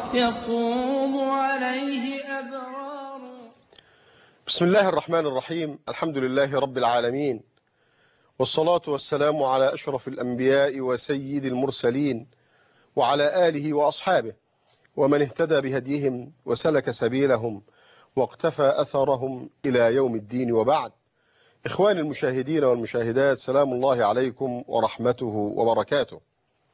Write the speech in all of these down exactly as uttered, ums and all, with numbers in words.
يطوب عليه أبرار. بسم الله الرحمن الرحيم. الحمد لله رب العالمين، والصلاة والسلام على أشرف الأنبياء وسيد المرسلين وعلى آله وأصحابه ومن اهتدى بهديهم وسلك سبيلهم واقتفى أثرهم إلى يوم الدين، وبعد. إخواني المشاهدين والمشاهدات، سلام الله عليكم ورحمته وبركاته.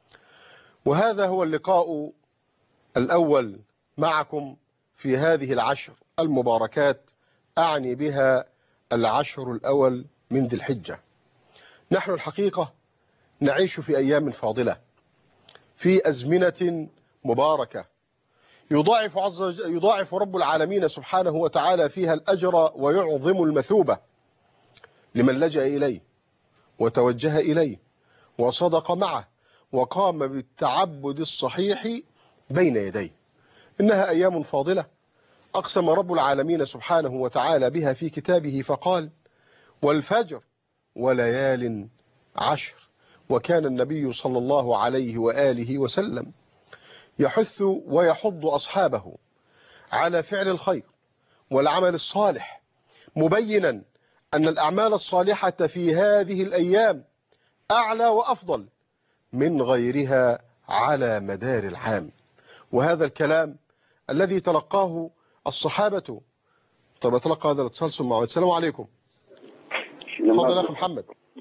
وهذا هو اللقاء الأول معكم في هذه العشر المباركات، أعني بها العشر الأول من ذي الحجة. نحن الحقيقة نعيش في أيام فاضلة، في أزمنة مباركة، يضاعف, عز يضاعف رب العالمين سبحانه وتعالى فيها الأجر ويعظم المثوبة لمن لجأ إليه وتوجه إليه وصدق معه وقام بالتعبد الصحيح بين يديه. إنها أيام فاضلة أقسم رب العالمين سبحانه وتعالى بها في كتابه فقال: والفجر وليال عشر. وكان النبي صلى الله عليه وآله وسلم يحث ويحض أصحابه على فعل الخير والعمل الصالح، مبينا أن الأعمال الصالحة في هذه الأيام أعلى وأفضل من غيرها على مدار العام. وهذا الكلام الذي تلقاه الصحابة. طب أتلقى هذا الاتصال ثم أعود. السلام عليكم. تفضل يا أخي محمد.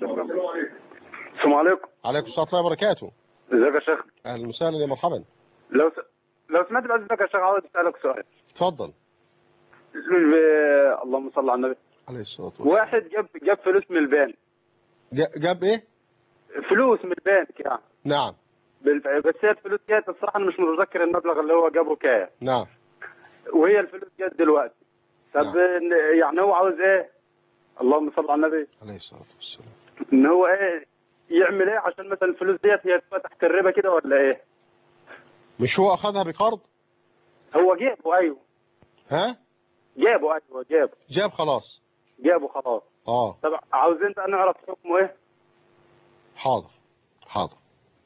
السلام عليكم. عليكم السلام ورحمة الله وبركاته. ازيك يا شيخ؟ أهلا وسهلا يا مرحبا. لو س... لو سمعت بعزك يا شيخ عاوز أسألك سؤال. تفضل. ب... اللهم صل على النبي عليه الصلاة والسلام. واحد جاب جاب فلوس من البنك. جاب إيه؟ فلوس من البنك يعني. نعم. بالف... بس هي الفلوس جت الصراحة أنا مش متذكر المبلغ اللي هو جابه كام. نعم. وهي الفلوس جت دلوقتي. طب نعم. يعني هو عاوز إيه؟ اللهم صل على النبي عليه الصلاة والسلام. إن هو إيه يعمل إيه عشان مثلا الفلوس ديت هي تبقى تحت الربا كده ولا إيه؟ مش هو أخذها بقرض؟ هو جابه أيوه. ها؟ جابه أيوه جابه. جاب خلاص. جابه خلاص. آه. طب عاوزين بقى نعرف حكمه إيه؟ حاضر حاضر.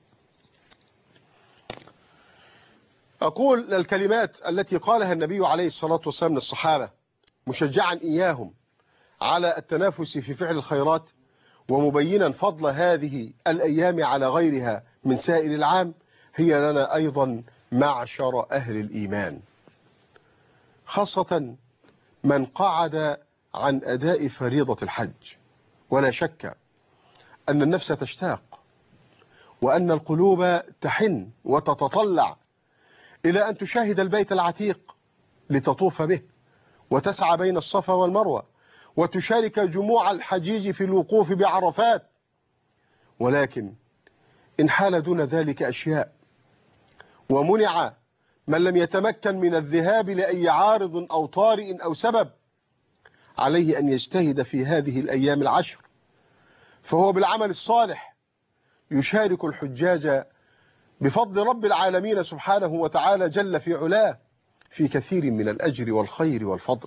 أقول الكلمات التي قالها النبي عليه الصلاة والسلام للصحابة مشجعا إياهم على التنافس في فعل الخيرات، ومبينا فضل هذه الأيام على غيرها من سائر العام، هي لنا أيضا معشر أهل الإيمان، خاصة من قعد عن أداء فريضة الحج. ولا شك أن النفس تشتاق وأن القلوب تحن وتتطلع إلى أن تشاهد البيت العتيق لتطوف به وتسعى بين الصفا والمروة وتشارك جموع الحجيج في الوقوف بعرفات. ولكن إن حال دون ذلك أشياء ومنع من لم يتمكن من الذهاب لأي عارض أو طارئ أو سبب، عليه أن يجتهد في هذه الأيام العشر، فهو بالعمل الصالح يشارك الحجاج بفضل رب العالمين سبحانه وتعالى جل في علاه في كثير من الأجر والخير والفضل.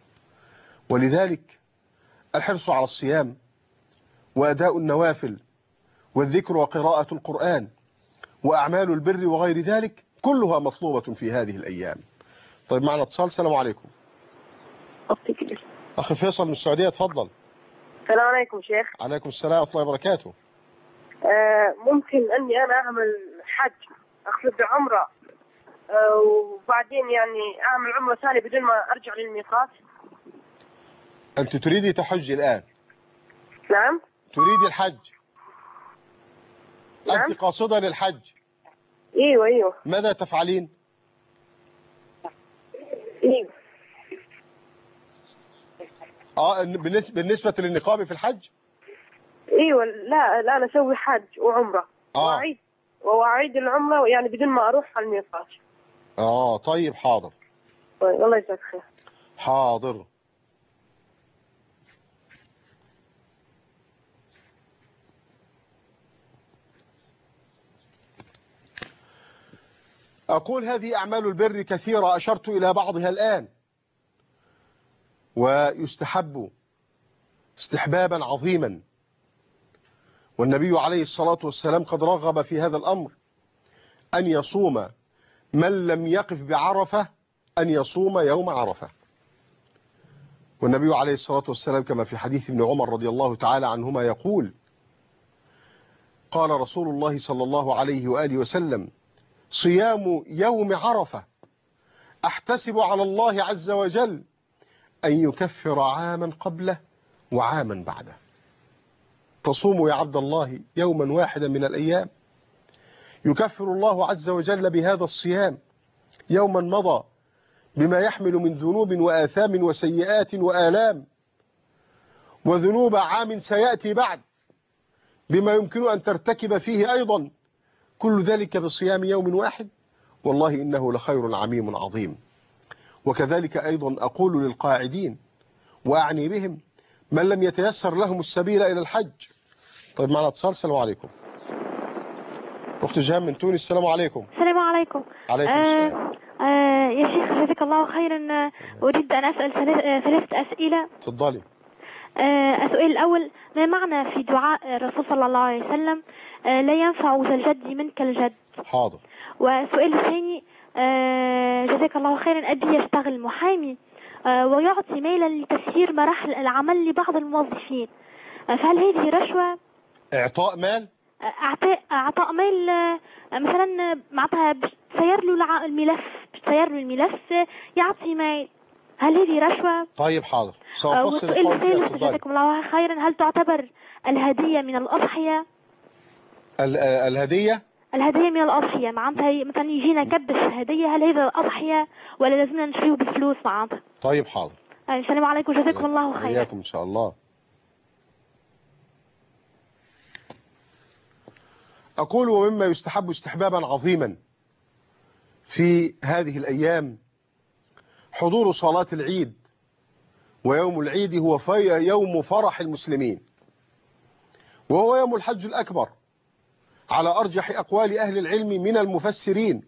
ولذلك الحرص على الصيام وأداء النوافل والذكر وقراءة القرآن وأعمال البر وغير ذلك كلها مطلوبة في هذه الأيام. طيب معنا اتصال. السلام عليكم. أخي فيصل من السعودية، تفضل. السلام عليكم شيخ. عليكم السلام ورحمة الله وبركاته. آه ممكن أني أنا أعمل حج أقصد بعمرة آه وبعدين يعني أعمل عمرة ثانية بدون ما أرجع للميقات؟ أنت تريدي تحج الآن؟ نعم. تريدي الحج؟ نعم. أنت قاصدة للحج؟ ايوه ايوه. ماذا تفعلين؟ ايوه. اه بالنسبة للنقاب في الحج؟ ايوه. لا لا انا اسوي حج وعمرة. اه واعيد واعيد العمرة يعني بدون ما اروح على الميقات. اه طيب حاضر. طيب الله يجزاك خير. حاضر. أقول هذه أعمال البر كثيرة أشرت إلى بعضها الآن، ويستحب استحبابا عظيما، والنبي عليه الصلاة والسلام قد رغب في هذا الأمر، أن يصوم من لم يقف بعرفة أن يصوم يوم عرفة. والنبي عليه الصلاة والسلام كما في حديث ابن عمر رضي الله تعالى عنهما يقول: قال رسول الله صلى الله عليه وآله وسلم: صيام يوم عرفة أحتسب على الله عز وجل أن يكفر عاما قبله وعاما بعده. تصوم يا عبد الله يوما واحدا من الأيام يكفر الله عز وجل بهذا الصيام يوما مضى بما يحمل من ذنوب وآثام وسيئات وآلام، وذنوب عام سيأتي بعد بما يمكن أن ترتكب فيه أيضا، كل ذلك بصيام يوم واحد، والله إنه لخير عميم عظيم. وكذلك أيضا أقول للقاعدين وأعني بهم من لم يتيسر لهم السبيل إلى الحج. طيب معنا اتصال. السلام عليكم. أخت جهام من تونس. السلام عليكم. السلام عليكم. عليكم السلام. آه آه يا شيخ جزاك الله خيرا. أريد أن أسأل ثلاثة أسئلة. تفضلي. آه السؤال الأول: ما معنى في دعاء الرسول صلى الله عليه وسلم آه لا ينفع ذا الجد منك الجد؟ حاضر. والسؤال الثاني: آه جزاك الله خيرا، أبي يشتغل محامي آه ويعطي ميلا لتسيير مراحل العمل لبعض الموظفين، آه فهل هذه رشوة؟ إعطاء مال؟ اعطاء اعطاء ميل مثلا معناتها بتسير له الملف بتسير له الملف يعطي ميل، هل هذه رشوة؟ طيب حاضر، سأفصل السؤال القول فيها. الثالث جزاكم الله خيرا: هل تعتبر الهدية من الأضحية؟ ال- الهدية الهدية من الأضحية معناتها مثلا يجينا كبش هدية، هل هذا أضحية ولا لازمنا نشريه بالفلوس معناتها؟ طيب حاضر. السلام عليكم جزاكم الله خيرا. إياكم إن شاء الله. أقول: ومما يستحب استحبابا عظيما في هذه الأيام حضور صلاة العيد، ويوم العيد هو في يوم فرح المسلمين، وهو يوم الحج الأكبر على أرجح أقوال أهل العلم من المفسرين.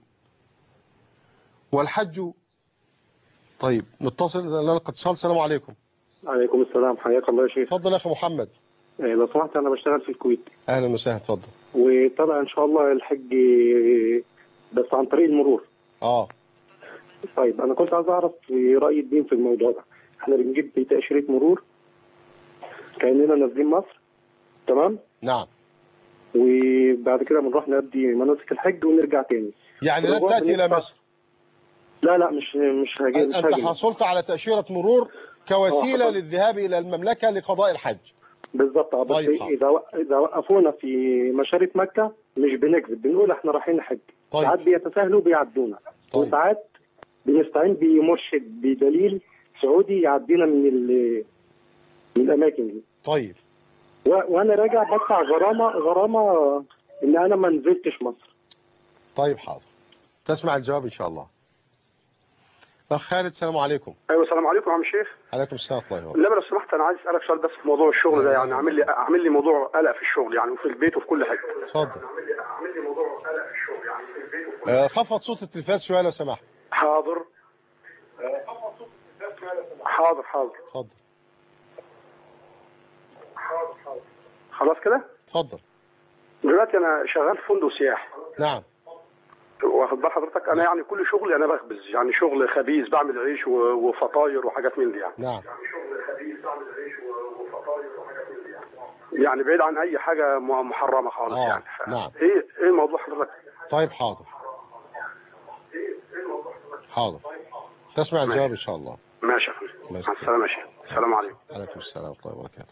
والحج طيب نتصل نلقى اتصال. السلام عليكم. عليكم السلام، حياك الله يا شيخ. اتفضل يا أخي محمد. إيه، لو سمحت انا بشتغل في الكويت. أهلا وسهلا. اتفضل. وطبعا ان شاء الله الحج بس عن طريق المرور. اه طيب انا كنت عايز اعرف راي الدين في الموضوع ده. احنا بنجيب تاشيره مرور كاننا نازلين مصر، تمام؟ نعم. وبعد كده بنروح نأدي مناسك الحج ونرجع تاني. يعني لن تأتي إلى مصر؟ لا لا مش مش هاجي. مش أنت حصلت على تأشيرة مرور كوسيلة آه. للذهاب إلى المملكة لقضاء الحج. بالظبط. بس طيب اذا اذا وقفونا في مشارف مكة مش بنكذب، بنقول احنا رايحين حج. طيب. ساعات بيتساهلوا بيعدونا. طيب. وساعات بنستعين بمرشد بدليل سعودي يعدينا من ال... من الاماكن دي. طيب. و... وانا راجع بدفع غرامه غرامه ان انا ما نزلتش مصر. طيب حاضر، تسمع الجواب ان شاء الله. اخ خالد. السلام عليكم. ايوه السلام عليكم يا عم الشيخ. عليكم السلام ورحمه الله. لا لو سمحت انا عايز اسالك سؤال بس في موضوع الشغل ده، يعني عامل لي عامل لي موضوع قلق في الشغل يعني، وفي البيت وفي كل حاجه. اتفضل. عامل لي موضوع قلق في الشغل يعني، في البيت وفي كل حاجه. خفض صوت التلفاز شويه لو سمحت. حاضر. خفض صوت التلفاز شويه لو سمحت. حاضر حاضر. اتفضل. حاضر حاضر. خلاص كده؟ اتفضل. دلوقتي انا شغال في فندق سياحي. نعم. واخد بال حضرتك؟ انا يعني كل شغلي انا بخبز، يعني شغل خبيز، بعمل عيش وفطاير وحاجات من دي يعني. نعم. يعني شغل خبيز، بعمل عيش وفطاير وحاجات من دي يعني. يعني بعيد عن اي حاجه محرمه خالص. آه. يعني نعم. ايه ايه موضوع حضرتك؟ طيب حاضر. حاضر، تسمع الجواب ان شاء الله. ماشي يا فندم. مع السلامه يا شيخ. السلام عليكم. عليكم السلام ورحمه الله وبركاته.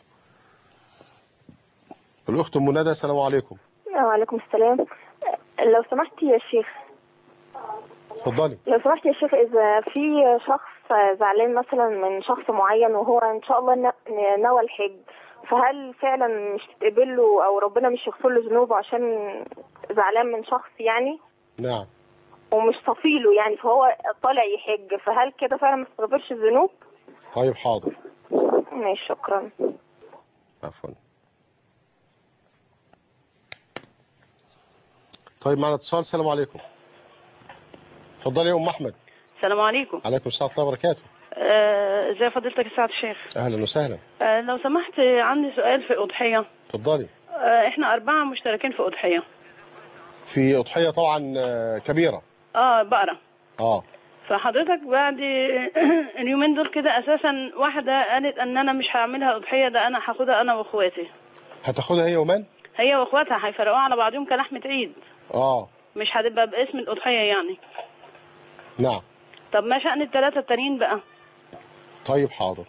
الاخت ام ندى. السلام عليكم. وعليكم السلام. لو سمحت يا شيخ. اتفضلي. لو سمحت يا شيخ، اذا في شخص زعلان مثلا من شخص معين وهو ان شاء الله نوى الحج، فهل فعلا مش تتقبل له او ربنا مش يغفر له ذنوبه عشان زعلان من شخص يعني؟ نعم. ومش صفيله يعني، فهو طالع يحج، فهل كده فعلا ما تستغفرش الذنوب؟ طيب حاضر. ماشي، شكرا. عفوا. طيب معنا اتصال. السلام عليكم. اتفضلي يا ام احمد. السلام عليكم. عليكم السلام ورحمه الله وبركاته. ازي آه فضيلتك يا سعاده الشيخ؟ اهلا وسهلا. آه لو سمحت عندي سؤال في اضحيه. اتفضلي. آه احنا اربعه مشتركين في اضحيه. في اضحيه طبعا كبيره. اه بقرة. اه فحضرتك بعد اليومين دول كده اساسا واحدة قالت ان انا مش هعملها اضحية، ده انا هاخدها انا واخواتي. هتاخدها هي ومن؟ هي واخواتها هيفرقوها على بعضهم كلحمة عيد. اه مش هتبقى باسم الاضحية يعني. نعم. طب ما شأن الثلاثة التانيين بقى؟ طيب حاضر.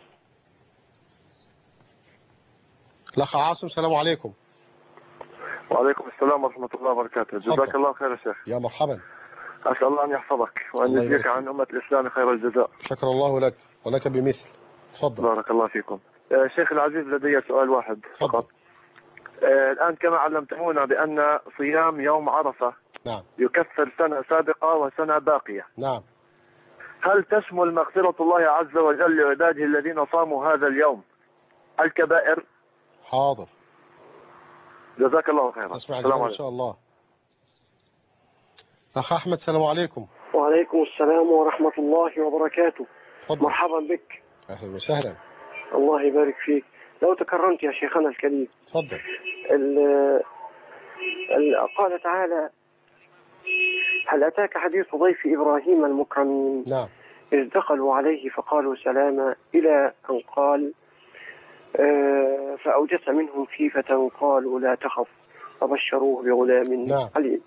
الأخ عاصم السلام عليكم. وعليكم السلام ورحمة الله وبركاته. جزاك الله خير يا شيخ. يا مرحبا. أسأل الله أن يحفظك وأن يجزيك عن أمة الإسلام خير الجزاء. شكر الله لك ولك بمثل. تفضل. بارك الله فيكم. آه شيخ العزيز لدي سؤال واحد فقط. آه الآن كما علمتمونا بأن صيام يوم عرفة نعم يكفر سنة سابقة وسنة باقية. نعم. هل تشمل مغفرة الله عز وجل لعباده الذين صاموا هذا اليوم الكبائر؟ حاضر. جزاك الله خيرا. أسمع الجواب إن شاء الله. أخ أحمد السلام عليكم. وعليكم السلام ورحمة الله وبركاته. تفضل. مرحبا بك. أهلا وسهلا. الله يبارك فيك. لو تكرمت يا شيخنا الكريم. تفضل. ال ال قال تعالى: هل أتاك حديث ضيف إبراهيم المكرمين؟ نعم. إذ دخلوا عليه فقالوا سلاما، إلى أن قال آه فأوجس منهم خيفة قالوا لا تخف فبشروه بغلام نعم. حليم.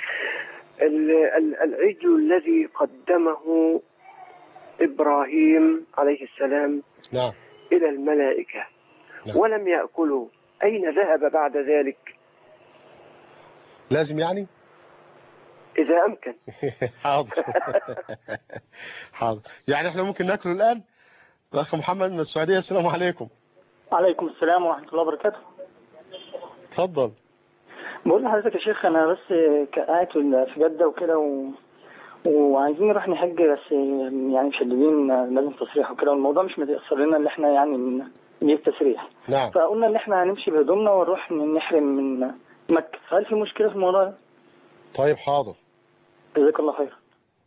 العجل الذي قدمه إبراهيم عليه السلام نعم. إلى الملائكة نعم. ولم يأكلوا، أين ذهب بعد ذلك؟ لازم يعني؟ إذا أمكن. حاضر. حاضر. يعني احنا ممكن ناكله الآن؟ الأخ محمد من السعودية السلام عليكم. عليكم السلام ورحمة الله وبركاته. تفضل. بقول لحضرتك يا شيخ، أنا بس قاعد في جدة وكده و... وعايزين نروح نحج، بس يعني مشددين لازم تصريح وكده، والموضوع مش متيسر لنا اللي احنا يعني نجيب تسريح. نعم. فقلنا ان احنا هنمشي بهدومنا ونروح نحرم من مكة، هل في مشكلة في الموضوع ده؟ طيب حاضر. جزاك الله خير.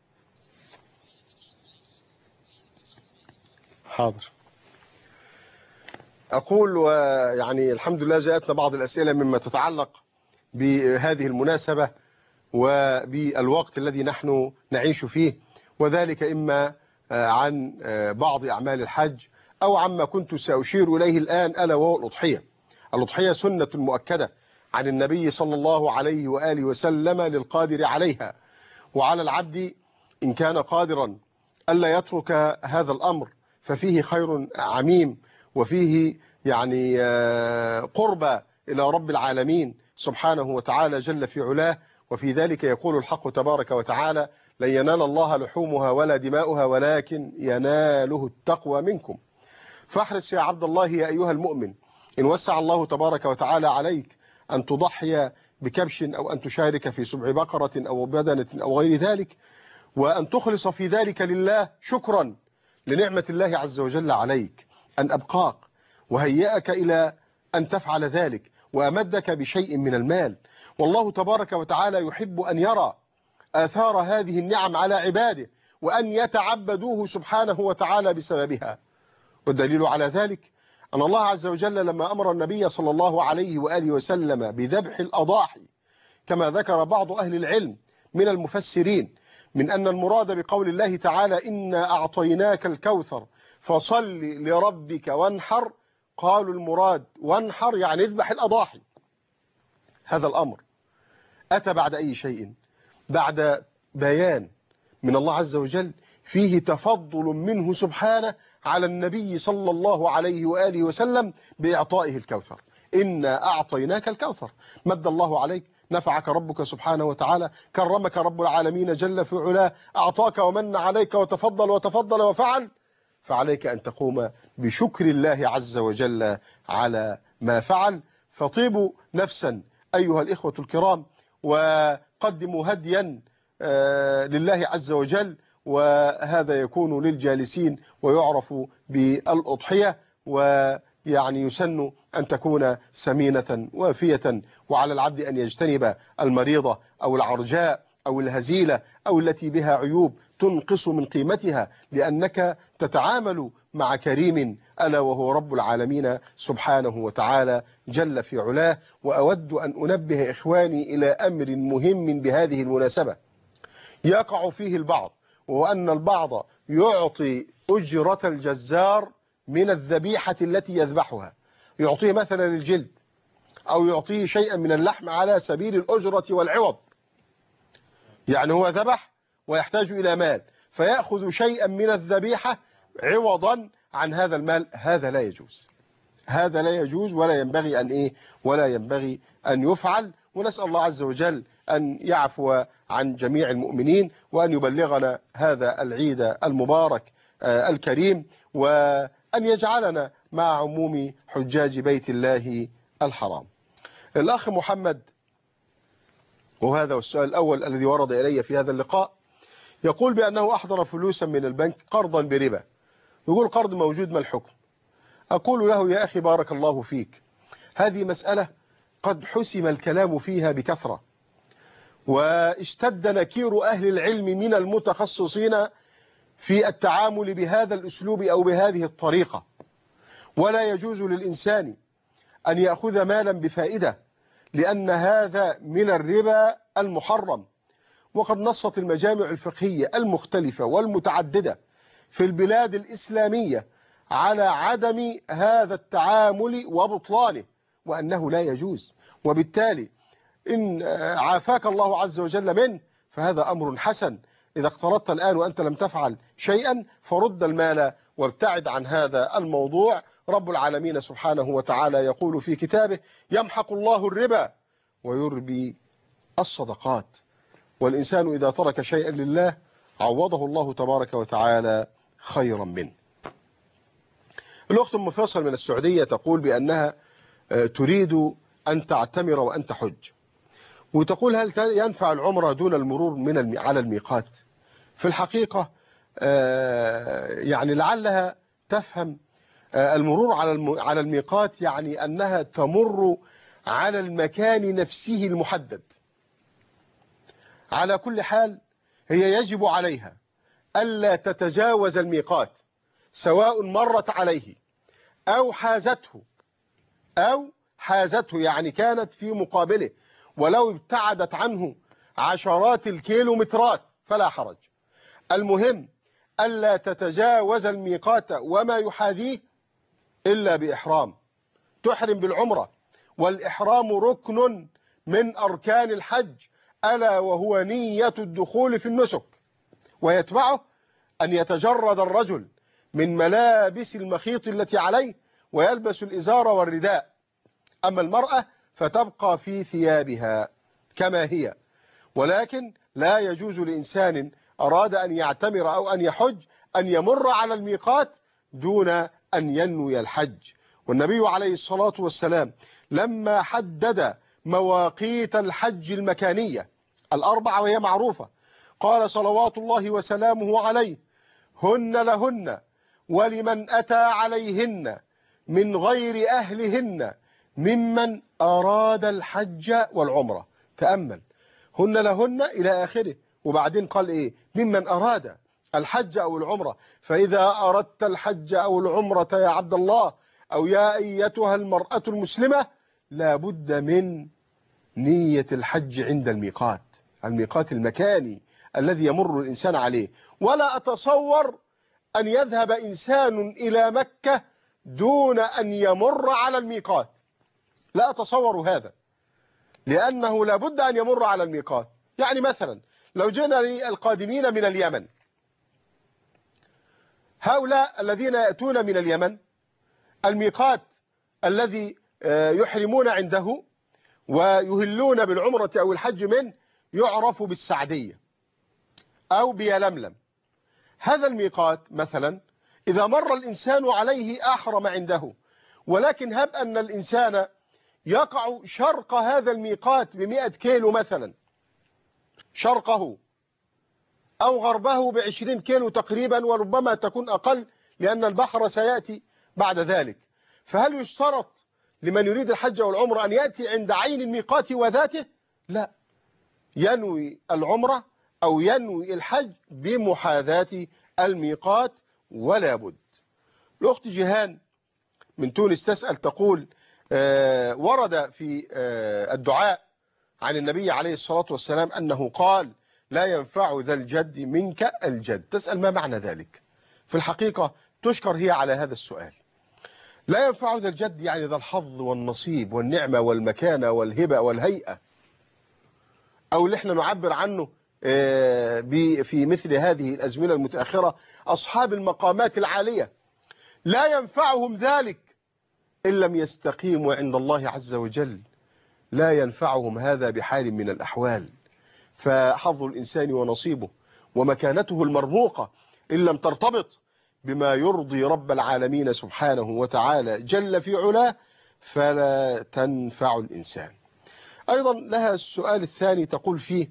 حاضر. أقول ويعني الحمد لله جاءتنا بعض الأسئلة مما تتعلق بهذه المناسبة وبالوقت الذي نحن نعيش فيه، وذلك إما عن بعض أعمال الحج أو عما كنت سأشير إليه الآن، ألا وهو الأضحية. الأضحية سنة مؤكدة عن النبي صلى الله عليه وآله وسلم للقادر عليها، وعلى العبد إن كان قادرا ألا يترك هذا الأمر ففيه خير عميم، وفيه يعني قربة إلى رب العالمين سبحانه وتعالى جل في علاه. وفي ذلك يقول الحق تبارك وتعالى: لن ينال الله لحومها ولا دماؤها ولكن يناله التقوى منكم. فاحرص يا عبد الله يا أيها المؤمن، إن وسع الله تبارك وتعالى عليك أن تضحي بكبش أو أن تشارك في سبع بقرة أو بدنة أو غير ذلك، وأن تخلص في ذلك لله شكرا لنعمة الله عز وجل عليك أن أبقاك وهيئك إلى أن تفعل ذلك وأمدك بشيء من المال. والله تبارك وتعالى يحب أن يرى آثار هذه النعم على عباده وأن يتعبدوه سبحانه وتعالى بسببها. والدليل على ذلك أن الله عز وجل لما أمر النبي صلى الله عليه وآله وسلم بذبح الأضاحي، كما ذكر بعض أهل العلم من المفسرين، من أن المراد بقول الله تعالى: إنا أعطيناك الكوثر فصل لربك وانحر، قالوا المراد وانحر يعني اذبح الأضاحي. هذا الأمر أتى بعد أي شيء؟ بعد بيان من الله عز وجل فيه تفضل منه سبحانه على النبي صلى الله عليه وآله وسلم بإعطائه الكوثر. إنا أعطيناك الكوثر، مد الله عليك، نفعك ربك سبحانه وتعالى، كرمك رب العالمين جل في علاه، أعطاك ومن عليك وتفضل وتفضل وفعل، فعليك أن تقوم بشكر الله عز وجل على ما فعل. فطيبوا نفسا أيها الإخوة الكرام، وقدموا هديا لله عز وجل، وهذا يكون للجالسين ويعرف بالأضحية، ويعني يسن أن تكون سمينة وافية، وعلى العبد أن يجتنب المريضة أو العرجاء أو الهزيلة أو التي بها عيوب تنقص من قيمتها، لأنك تتعامل مع كريم ألا وهو رب العالمين سبحانه وتعالى جل في علاه. وأود أن أنبه إخواني إلى أمر مهم بهذه المناسبة. يقع فيه البعض، وأن البعض يعطي أجرة الجزار من الذبيحة التي يذبحها، يعطيه مثلا الجلد أو يعطيه شيئا من اللحم على سبيل الأجرة والعوض. يعني هو ذبح ويحتاج إلى مال فيأخذ شيئا من الذبيحة عوضا عن هذا المال. هذا لا يجوز، هذا لا يجوز ولا ينبغي أن إيه ولا ينبغي أن يفعل. ونسأل الله عز وجل أن يعفو عن جميع المؤمنين وأن يبلغنا هذا العيد المبارك الكريم، وأن يجعلنا مع عموم حجاج بيت الله الحرام. الأخ محمد، وهذا السؤال الأول الذي ورد إلي في هذا اللقاء، يقول بأنه أحضر فلوسا من البنك قرضا بربا. يقول قرض موجود، ما الحكم؟ أقول له يا أخي بارك الله فيك، هذه مسألة قد حسم الكلام فيها بكثرة، واشتد نكير أهل العلم من المتخصصين في التعامل بهذا الأسلوب أو بهذه الطريقة. ولا يجوز للإنسان أن يأخذ مالا بفائدة، لأن هذا من الربا المحرم. وقد نصت المجامع الفقهية المختلفة والمتعددة في البلاد الإسلامية على عدم هذا التعامل وبطلانه، وأنه لا يجوز. وبالتالي إن عافاك الله عز وجل منه فهذا أمر حسن. إذا اقترضت الآن وأنت لم تفعل شيئا فرد المال وابتعد عن هذا الموضوع. رب العالمين سبحانه وتعالى يقول في كتابه: يمحق الله الربا ويربي الصدقات. والإنسان إذا ترك شيئا لله عوضه الله تبارك وتعالى خيرا منه. الأخت أم فيصل من السعودية تقول بأنها تريد أن تعتمر وأن تحج، وتقول هل ينفع العمرة دون المرور من على الميقات؟ في الحقيقة يعني لعلها تفهم المرور على على الميقات يعني أنها تمر على المكان نفسه المحدد. على كل حال هي يجب عليها ألا تتجاوز الميقات، سواء مرت عليه أو حازته أو حازته يعني كانت في مقابله، ولو ابتعدت عنه عشرات الكيلومترات فلا حرج. المهم ألا تتجاوز الميقات وما يحاذيه إلا بإحرام، تحرم بالعمرة، والإحرام ركن من أركان الحج، ألا وهو نية الدخول في النسك. ويتبعه أن يتجرد الرجل من ملابس المخيط التي عليه ويلبس الإزار والرداء. أما المرأة فتبقى في ثيابها كما هي. ولكن لا يجوز لإنسان أراد أن يعتمر أو أن يحج أن يمر على الميقات دون أن ينوي الحج. والنبي عليه الصلاة والسلام لما حدد مواقيت الحج المكانية الأربعة وهي معروفة قال صلوات الله وسلامه عليه: هن لهن ولمن أتى عليهن من غير أهلهن ممن أراد الحج والعمرة. تأمل، هن لهن إلى آخره، وبعدين قال إيه؟ ممن أراد الحج أو العمرة. فإذا أردت الحج أو العمرة يا عبد الله أو يا أيتها المرأة المسلمة لابد من نية الحج عند الميقات، الميقات المكاني الذي يمر الإنسان عليه. ولا أتصور أن يذهب إنسان إلى مكة دون أن يمر على الميقات، لا أتصور هذا، لأنه لابد أن يمر على الميقات. يعني مثلا لو جئنا للقادمين من اليمن، هؤلاء الذين يأتون من اليمن الميقات الذي يحرمون عنده ويهلون بالعمرة أو الحج منه يعرف بالسعدية أو بيلملم. هذا الميقات مثلا إذا مر الإنسان عليه أحرم عنده، ولكن هب أن الإنسان يقع شرق هذا الميقات بمئة كيلو مثلا، شرقه أو غربه بعشرين كيلو تقريبا، وربما تكون أقل لأن البحر سيأتي بعد ذلك. فهل يشترط لمن يريد الحج والعمرة أن يأتي عند عين الميقات وذاته؟ لا، ينوي العمرة أو ينوي الحج بمحاذاة الميقات ولا بد. الأخت جيهان من تونس تسأل تقول: آه ورد في آه الدعاء عن النبي عليه الصلاة والسلام أنه قال: لا ينفع ذا الجد منك الجد. تسأل ما معنى ذلك؟ في الحقيقة تشكر هي على هذا السؤال. لا ينفع ذا الجد يعني ذا الحظ والنصيب والنعمة والمكانة والهبة والهيئة، أو اللي احنا نعبر عنه في مثل هذه الأزمنة المتأخرة أصحاب المقامات العالية. لا ينفعهم ذلك إن لم يستقيموا عند الله عز وجل، لا ينفعهم هذا بحال من الأحوال. فحظ الإنسان ونصيبه ومكانته المرموقة إن لم ترتبط بما يرضي رب العالمين سبحانه وتعالى جل في علاه فلا تنفع الإنسان. أيضا لها السؤال الثاني تقول فيه: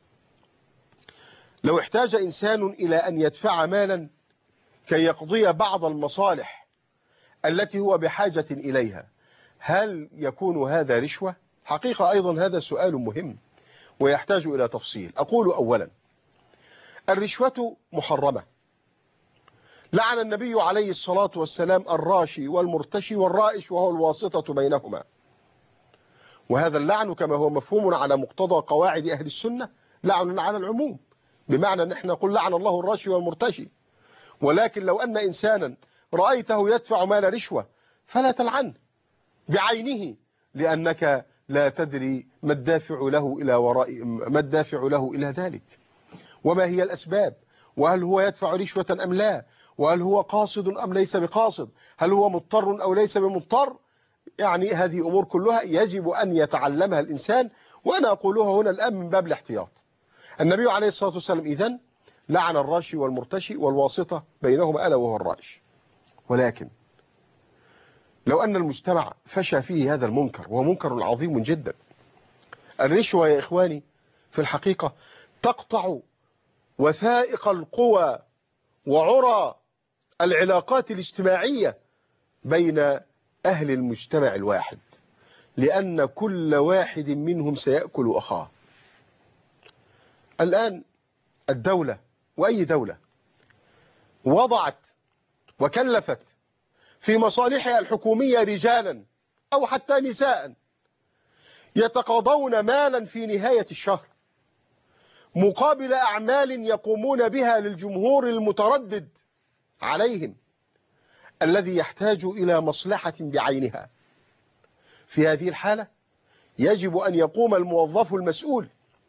لو احتاج إنسان إلى أن يدفع مالا كي يقضي بعض المصالح التي هو بحاجة إليها، هل يكون هذا رشوة؟ حقيقة أيضا هذا سؤال مهم ويحتاج إلى تفصيل. أقول أولا: الرشوة محرمة. لعن النبي عليه الصلاة والسلام الراشي والمرتشي والرائش وهو الواسطة بينهما، وهذا اللعن كما هو مفهوم على مقتضى قواعد أهل السنة لعن على العموم، بمعنى أن احنا نقول لعن الله الراشي والمرتشي. ولكن لو أن إنسانا رأيته يدفع مال رشوة فلا تلعنه بعينه، لأنك لا تدري ما الدافع له إلى وراء ما الدافع له إلى ذلك، وما هي الأسباب، وهل هو يدفع رشوة أم لا، وهل هو قاصد أم ليس بقاصد، هل هو مضطر أو ليس بمضطر. يعني هذه أمور كلها يجب أن يتعلمها الإنسان، وأنا أقولها هنا الآن من باب الاحتياط. النبي عليه الصلاة والسلام إذن لعن الراشي والمرتشي والواسطة بينهما ألا وهو الرائش. ولكن لو أن المجتمع فشى فيه هذا المنكر، وهو منكر عظيم جدا، الرشوة يا إخواني في الحقيقة تقطع وثائق القوى وعرى العلاقات الاجتماعية بين أهل المجتمع الواحد، لأن كل واحد منهم سيأكل أخاه. الآن الدولة وأي دولة وضعت وكلفت في مصالحها الحكومية رجالا أو حتى نساء يتقاضون مالا في نهاية الشهر مقابل أعمال يقومون بها للجمهور المتردد عليهم الذي يحتاج إلى مصلحة بعينها. في هذه الحالة يجب أن يقوم الموظف المسؤول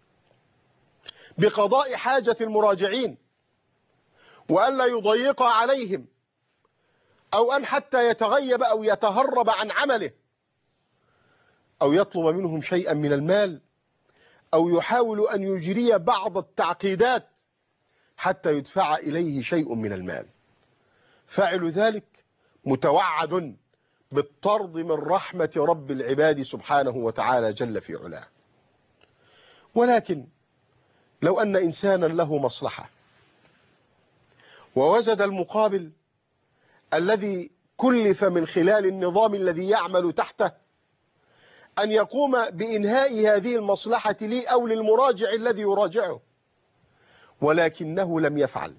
بقضاء حاجة المراجعين، وألا يضيق عليهم، أو أن حتى يتغيب أو يتهرب عن عمله، أو يطلب منهم شيئا من المال، أو يحاول أن يجري بعض التعقيدات حتى يدفع إليه شيء من المال. فاعل ذلك متوعد بالطرد من رحمة رب العباد سبحانه وتعالى جل في علاه. ولكن لو أن إنسانا له مصلحة ووجد المقابل الذي كلف من خلال النظام الذي يعمل تحته أن يقوم بإنهاء هذه المصلحة لي أو للمراجع الذي يراجعه، ولكنه لم يفعل،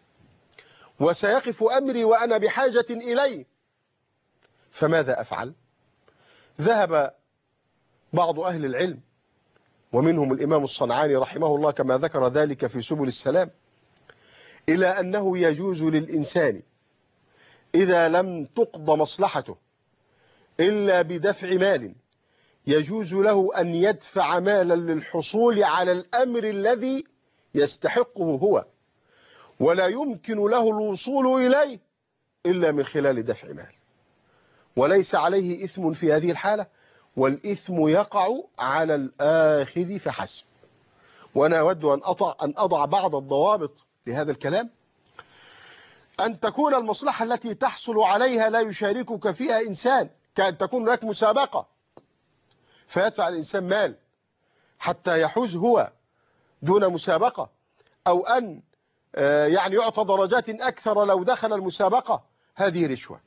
وسيقف أمري وأنا بحاجة إليه، فماذا أفعل؟ ذهب بعض أهل العلم ومنهم الإمام الصنعاني رحمه الله كما ذكر ذلك في سبل السلام إلى أنه يجوز للإنسان إذا لم تقضى مصلحته إلا بدفع مال، يجوز له أن يدفع مالا للحصول على الأمر الذي يستحقه هو، ولا يمكن له الوصول إليه إلا من خلال دفع مال، وليس عليه إثم في هذه الحالة، والإثم يقع على الآخذ فحسب. وأنا أود أن أضع, أن أضع بعض الضوابط لهذا الكلام: أن تكون المصلحة التي تحصل عليها لا يشاركك فيها إنسان، كأن تكون هناك مسابقة فيدفع الإنسان مال حتى يحوز هو دون مسابقة، أو أن يعني يعطى درجات أكثر لو دخل المسابقة، هذه رشوة.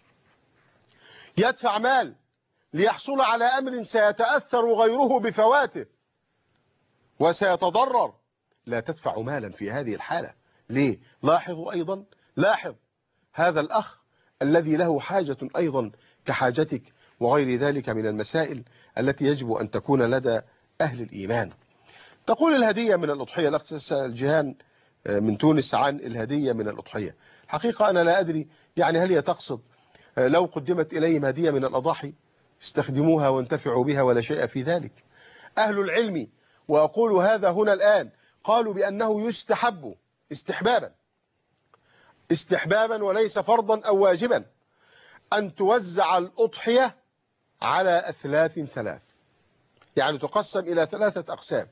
يدفع مال ليحصل على أمر سيتأثر غيره بفواته وسيتضرر، لا تدفع مالا في هذه الحالة. ليه؟ لاحظوا أيضا، لاحظ هذا الأخ الذي له حاجة أيضا كحاجتك وغير ذلك من المسائل التي يجب أن تكون لدى أهل الإيمان. تقول الهدية من الأضحية. الأخت الجيهان من تونس عن الهدية من الأضحية. حقيقة أنا لا أدري يعني هل هي تقصد لو قدمت إليهم هدية من الأضاحي استخدموها وانتفعوا بها ولا شيء في ذلك. أهل العلم، وأقول هذا هنا الآن، قالوا بأنه يستحب استحبابا استحبابا وليس فرضا أو واجبا أن توزع الأضحية على أثلاث ثلاث، يعني تقسم إلى ثلاثة أقسام،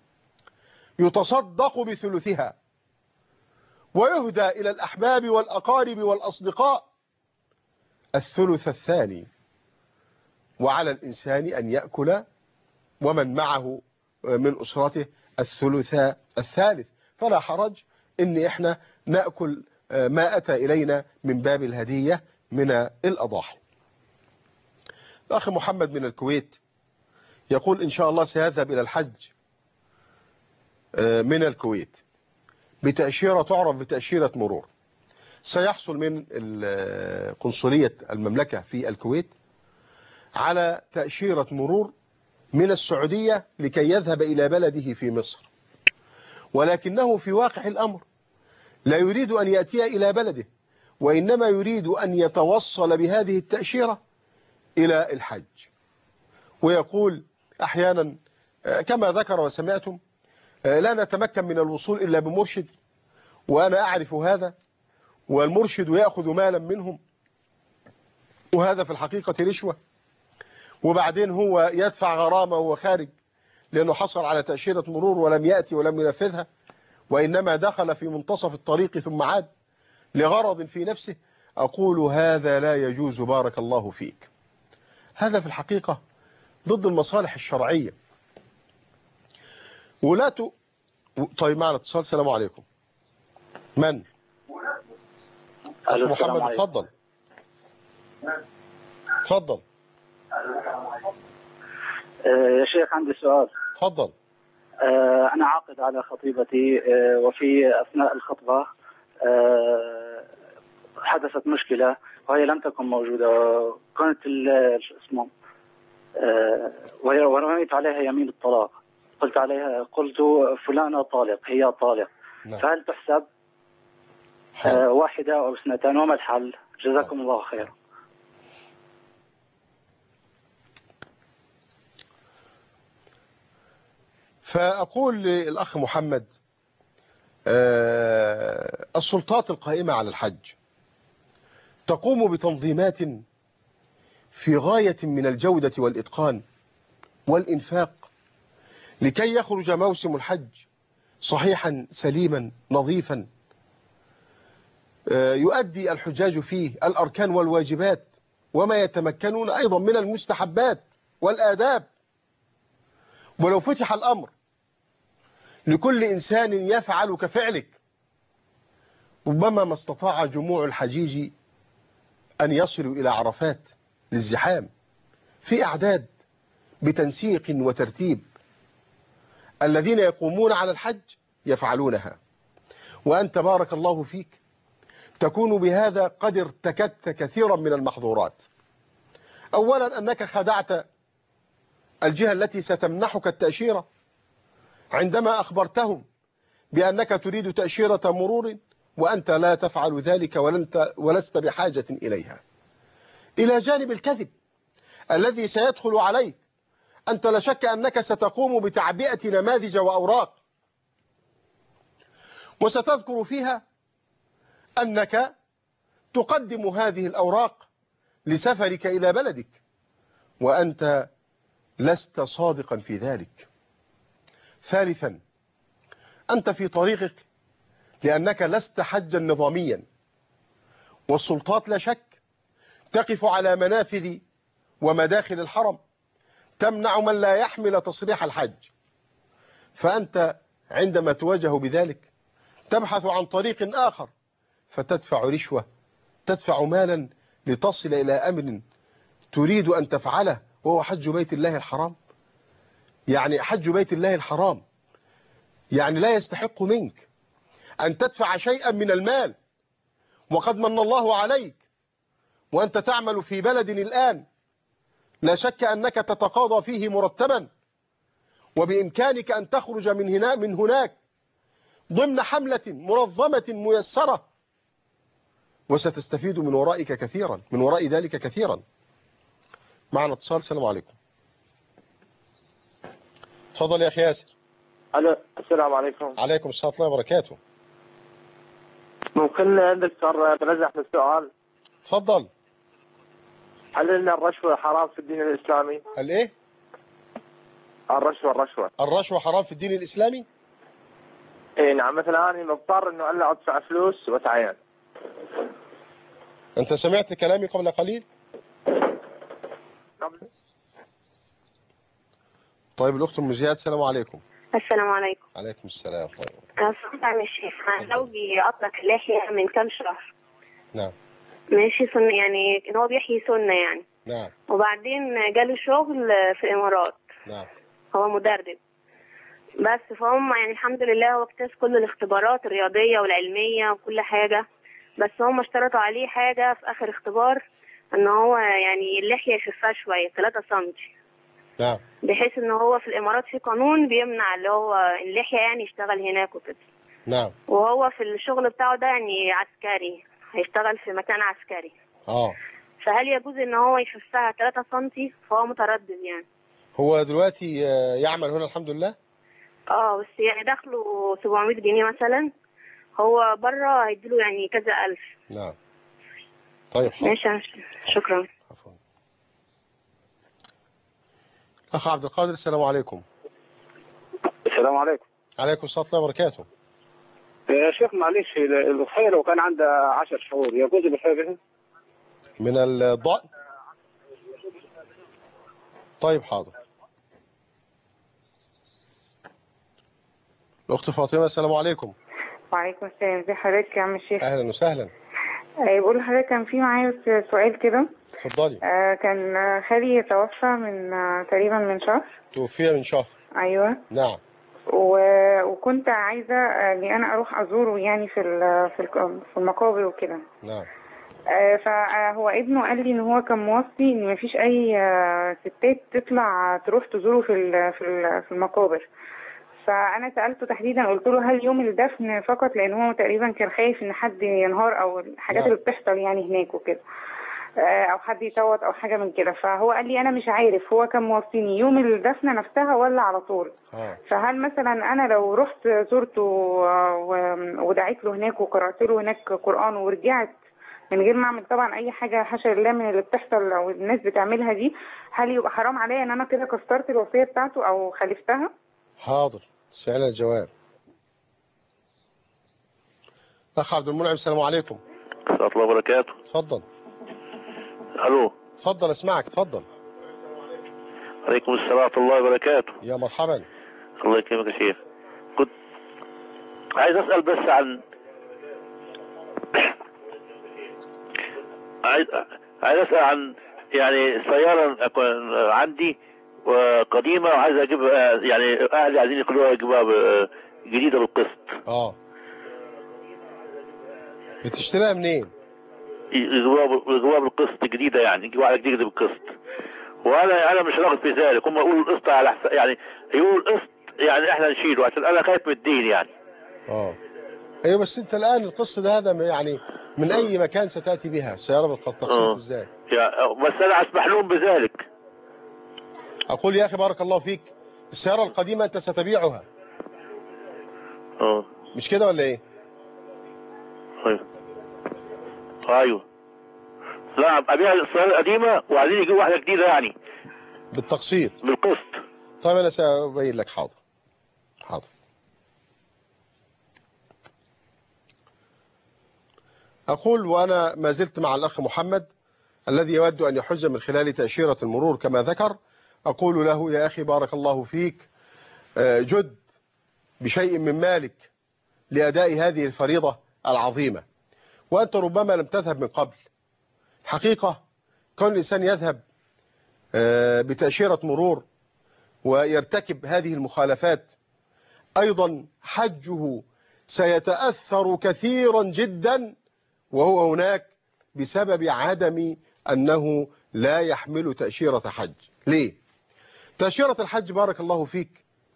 يتصدق بثلثها ويهدى إلى الأحباب والأقارب والأصدقاء الثلث الثاني، وعلى الإنسان أن يأكل ومن معه من أسرته الثلث الثالث. فلا حرج إن إحنا نأكل ما أتى إلينا من باب الهدية من الأضاحي. الأخ محمد من الكويت يقول إن شاء الله سيذهب إلى الحج من الكويت بتأشيرة تعرف بتأشيرة مرور. سيحصل من قنصلية المملكة في الكويت على تأشيرة مرور من السعودية لكي يذهب إلى بلده في مصر، ولكنه في واقع الأمر لا يريد أن يأتي إلى بلده، وإنما يريد أن يتوصل بهذه التأشيرة إلى الحج. ويقول أحيانا كما ذكر وسمعتم لا نتمكن من الوصول إلا بمرشد، وأنا أعرف هذا، والمرشد يأخذ مالا منهم، وهذا في الحقيقة رشوة، وبعدين هو يدفع غرامة وهو خارج لأنه حصل على تأشيرة مرور ولم يأتي ولم ينفذها، وإنما دخل في منتصف الطريق ثم عاد لغرض في نفسه. أقول هذا لا يجوز بارك الله فيك. هذا في الحقيقة ضد المصالح الشرعية. ولاة طيب معنا اتصال. السلام عليكم. من؟ أخ محمد اتفضل. اتفضل. يا شيخ عندي سؤال. اتفضل. أنا عاقد على خطيبتي، وفي أثناء الخطبة حدثت مشكلة وهي لم تكن موجودة. كانت شو اسمه ورميت عليها يمين الطلاق. قلت عليها قلت فلانة طالق، هي طالق. نعم. فهل تحسب آه واحدة أو اثنتان وما الحل؟ جزاكم نعم. الله خير. فأقول للأخ محمد آه السلطات القائمة على الحج تقوم بتنظيمات في غاية من الجودة والإتقان والإنفاق لكي يخرج موسم الحج صحيحا سليما نظيفا يؤدي الحجاج فيه الأركان والواجبات وما يتمكنون أيضا من المستحبات والآداب. ولو فتح الأمر لكل إنسان يفعل كفعلك ربما ما استطاع جموع الحجيج أن يصلوا إلى عرفات للزحام في أعداد بتنسيق وترتيب. الذين يقومون على الحج يفعلونها، وأنت بارك الله فيك تكون بهذا قد ارتكبت كثيرا من المحظورات. أولا أنك خدعت الجهة التي ستمنحك التأشيرة عندما أخبرتهم بأنك تريد تأشيرة مرور وأنت لا تفعل ذلك ولست بحاجة إليها. إلى جانب الكذب الذي سيدخل عليك، أنت لا شك أنك ستقوم بتعبئة نماذج وأوراق وستذكر فيها أنك تقدم هذه الأوراق لسفرك إلى بلدك وأنت لست صادقا في ذلك. ثالثا أنت في طريقك لأنك لست حجا نظاميا، والسلطات لا شك تقف على منافذ ومداخل الحرم تمنع من لا يحمل تصريح الحج، فأنت عندما تواجه بذلك تبحث عن طريق آخر فتدفع رشوة، تدفع مالا لتصل إلى أمر تريد أن تفعله وهو حج بيت الله الحرام. يعني حج بيت الله الحرام يعني لا يستحق منك أن تدفع شيئا من المال، وقد من الله عليك وأنت تعمل في بلد الآن لا شك أنك تتقاضى فيه مرتبا، وبإمكانك أن تخرج من هنا من هناك ضمن حملة منظمة ميسرة، وستستفيد من ورائك كثيرا، من وراء ذلك كثيرا. معنا اتصال. السلام عليكم. تفضل يا أخي ياسر. الو السلام عليكم. عليكم السلام ورحمة الله وبركاته. ممكن دكتور بنزح بالسؤال؟ تفضل. هل ان الرشوه حرام في الدين الاسلامي؟ الايه؟ الرشوه الرشوه الرشوه حرام في الدين الاسلامي؟ اي نعم. مثلا انا مضطر انه الا ادفع فلوس واتعين. انت سمعت كلامي قبل قليل؟ طيب الاخت ام زياد. السلام عليكم. السلام عليكم. عليكم السلام. انا سمعت عن الشيخ، انا زوجي اطلق اللحيه من كام شهر. نعم. ماشي سنة، يعني ان هو بيحيي سنه يعني. نعم. وبعدين جاله شغل في الامارات. نعم. هو مدرب بس، فهم يعني الحمد لله هو اجتاز كل الاختبارات الرياضيه والعلميه وكل حاجه، بس هم اشترطوا عليه حاجه في اخر اختبار ان هو يعني اللحيه يخفها شويه ثلاثة سنتي. نعم. بحيث ان هو في الامارات في قانون بيمنع اللي هو اللحيه يعني يشتغل هناك وكده. نعم. وهو في الشغل بتاعه ده يعني عسكري، هيشتغل في مكان عسكري. اه فهل يجوز ان هو يخفها ثلاثة سنتي؟ فهو متردد يعني. هو دلوقتي يعمل هنا الحمد لله؟ اه بس يعني دخله سبعمية جنيه مثلا، هو بره هيديله يعني كذا الف. نعم. طيب حاضر. ماشي شكرا. عفوا. اخ عبد القادر. السلام عليكم. السلام عليكم. عليكم السلام ورحمة الله وبركاته. يا شيخ معلش، الضحية لو كان عندها عشر شهور يجوز الضحية بها؟ من الضأن؟ طيب حاضر. الأخت فاطمة. السلام عليكم. وعليكم السلام. ازي حضرتك يا عم الشيخ؟ أهلا وسهلا. آه بقول لحضرتك كان في معايا سؤال كده. اتفضلي. آه كان خالي توفى من آه تقريبا من شهر. توفي من شهر. أيوه. نعم. و... وكنت عايزة اني انا اروح ازوره يعني في ال... في في المقابر وكده. نعم. آه فهو ابنه قال لي ان هو كان موصي ان مفيش اي آه ستات تطلع تروح تزوره في ال... في ال... في المقابر. فانا سالته تحديدا، قلت له هل يوم الدفن فقط، لان هو تقريبا كان خايف ان حد ينهار او الحاجات نعم. اللي بتحصل يعني هناك وكده، او حد يصوت او حاجه من كده. فهو قال لي انا مش عارف هو كان موصيني يوم الدفنه نفسها ولا على طول. آه. فهل مثلا انا لو رحت زرته ودعيت له هناك وقرات له هناك قران ورجعت من غير ما اعمل طبعا اي حاجه حاشا لله من اللي بتحصل او الناس بتعملها دي، هل يبقى حرام عليا ان انا كده كسرت الوصيه بتاعته او خالفتها؟ حاضر. سأل الجواب. اخ عبد المنعم. السلام عليكم. ورحمة الله وبركاته. اتفضل. الو. اتفضل اسمعك. اتفضل. عليكم السلام ورحمة الله وبركاته. يا مرحبا. الله يكرمك يا شيخ. كنت عايز اسال بس عن عايز عايز اسال عن يعني سيارة عندي وقديمة وعايز اجيبها، يعني اهلي عايزين يخلوها يجيبوها جديدة بالقسط. اه بتشتريها منين؟ يجيبوها بالقسط جديدة، يعني يجيبوها على جديدة بالقسط. وانا انا مش راغب في ذلك، هم يقولوا القسط على حساب، يعني يقولوا القسط يعني احنا نشيله عشان انا خايف من الدين يعني. اه ايوه بس انت الان القسط ده هذا يعني من اي مكان ستاتي بها السياره بالتقسيط ازاي؟ بس انا اسمح لهم بذلك. اقول يا اخي بارك الله فيك، السياره القديمه انت ستبيعها. اه مش كده ولا ايه؟ ايوه ايوه. لا ابيع السياره القديمه وعايزين يجيبوا واحده جديده يعني بالتقسيط بالقسط. طيب انا سأبين لك. حاضر حاضر. أقول وأنا ما زلت مع الأخ محمد الذي يود أن يحج من خلال تأشيرة المرور كما ذكر، أقول له يا أخي بارك الله فيك، جد بشيء من مالك لأداء هذه الفريضة العظيمة، وأنت ربما لم تذهب من قبل. حقيقة كون الإنسان يذهب بتأشيرة مرور ويرتكب هذه المخالفات أيضا حجه سيتأثر كثيرا جدا وهو هناك بسبب عدم أنه لا يحمل تأشيرة حج. ليه؟ تأشيرة الحج بارك الله فيك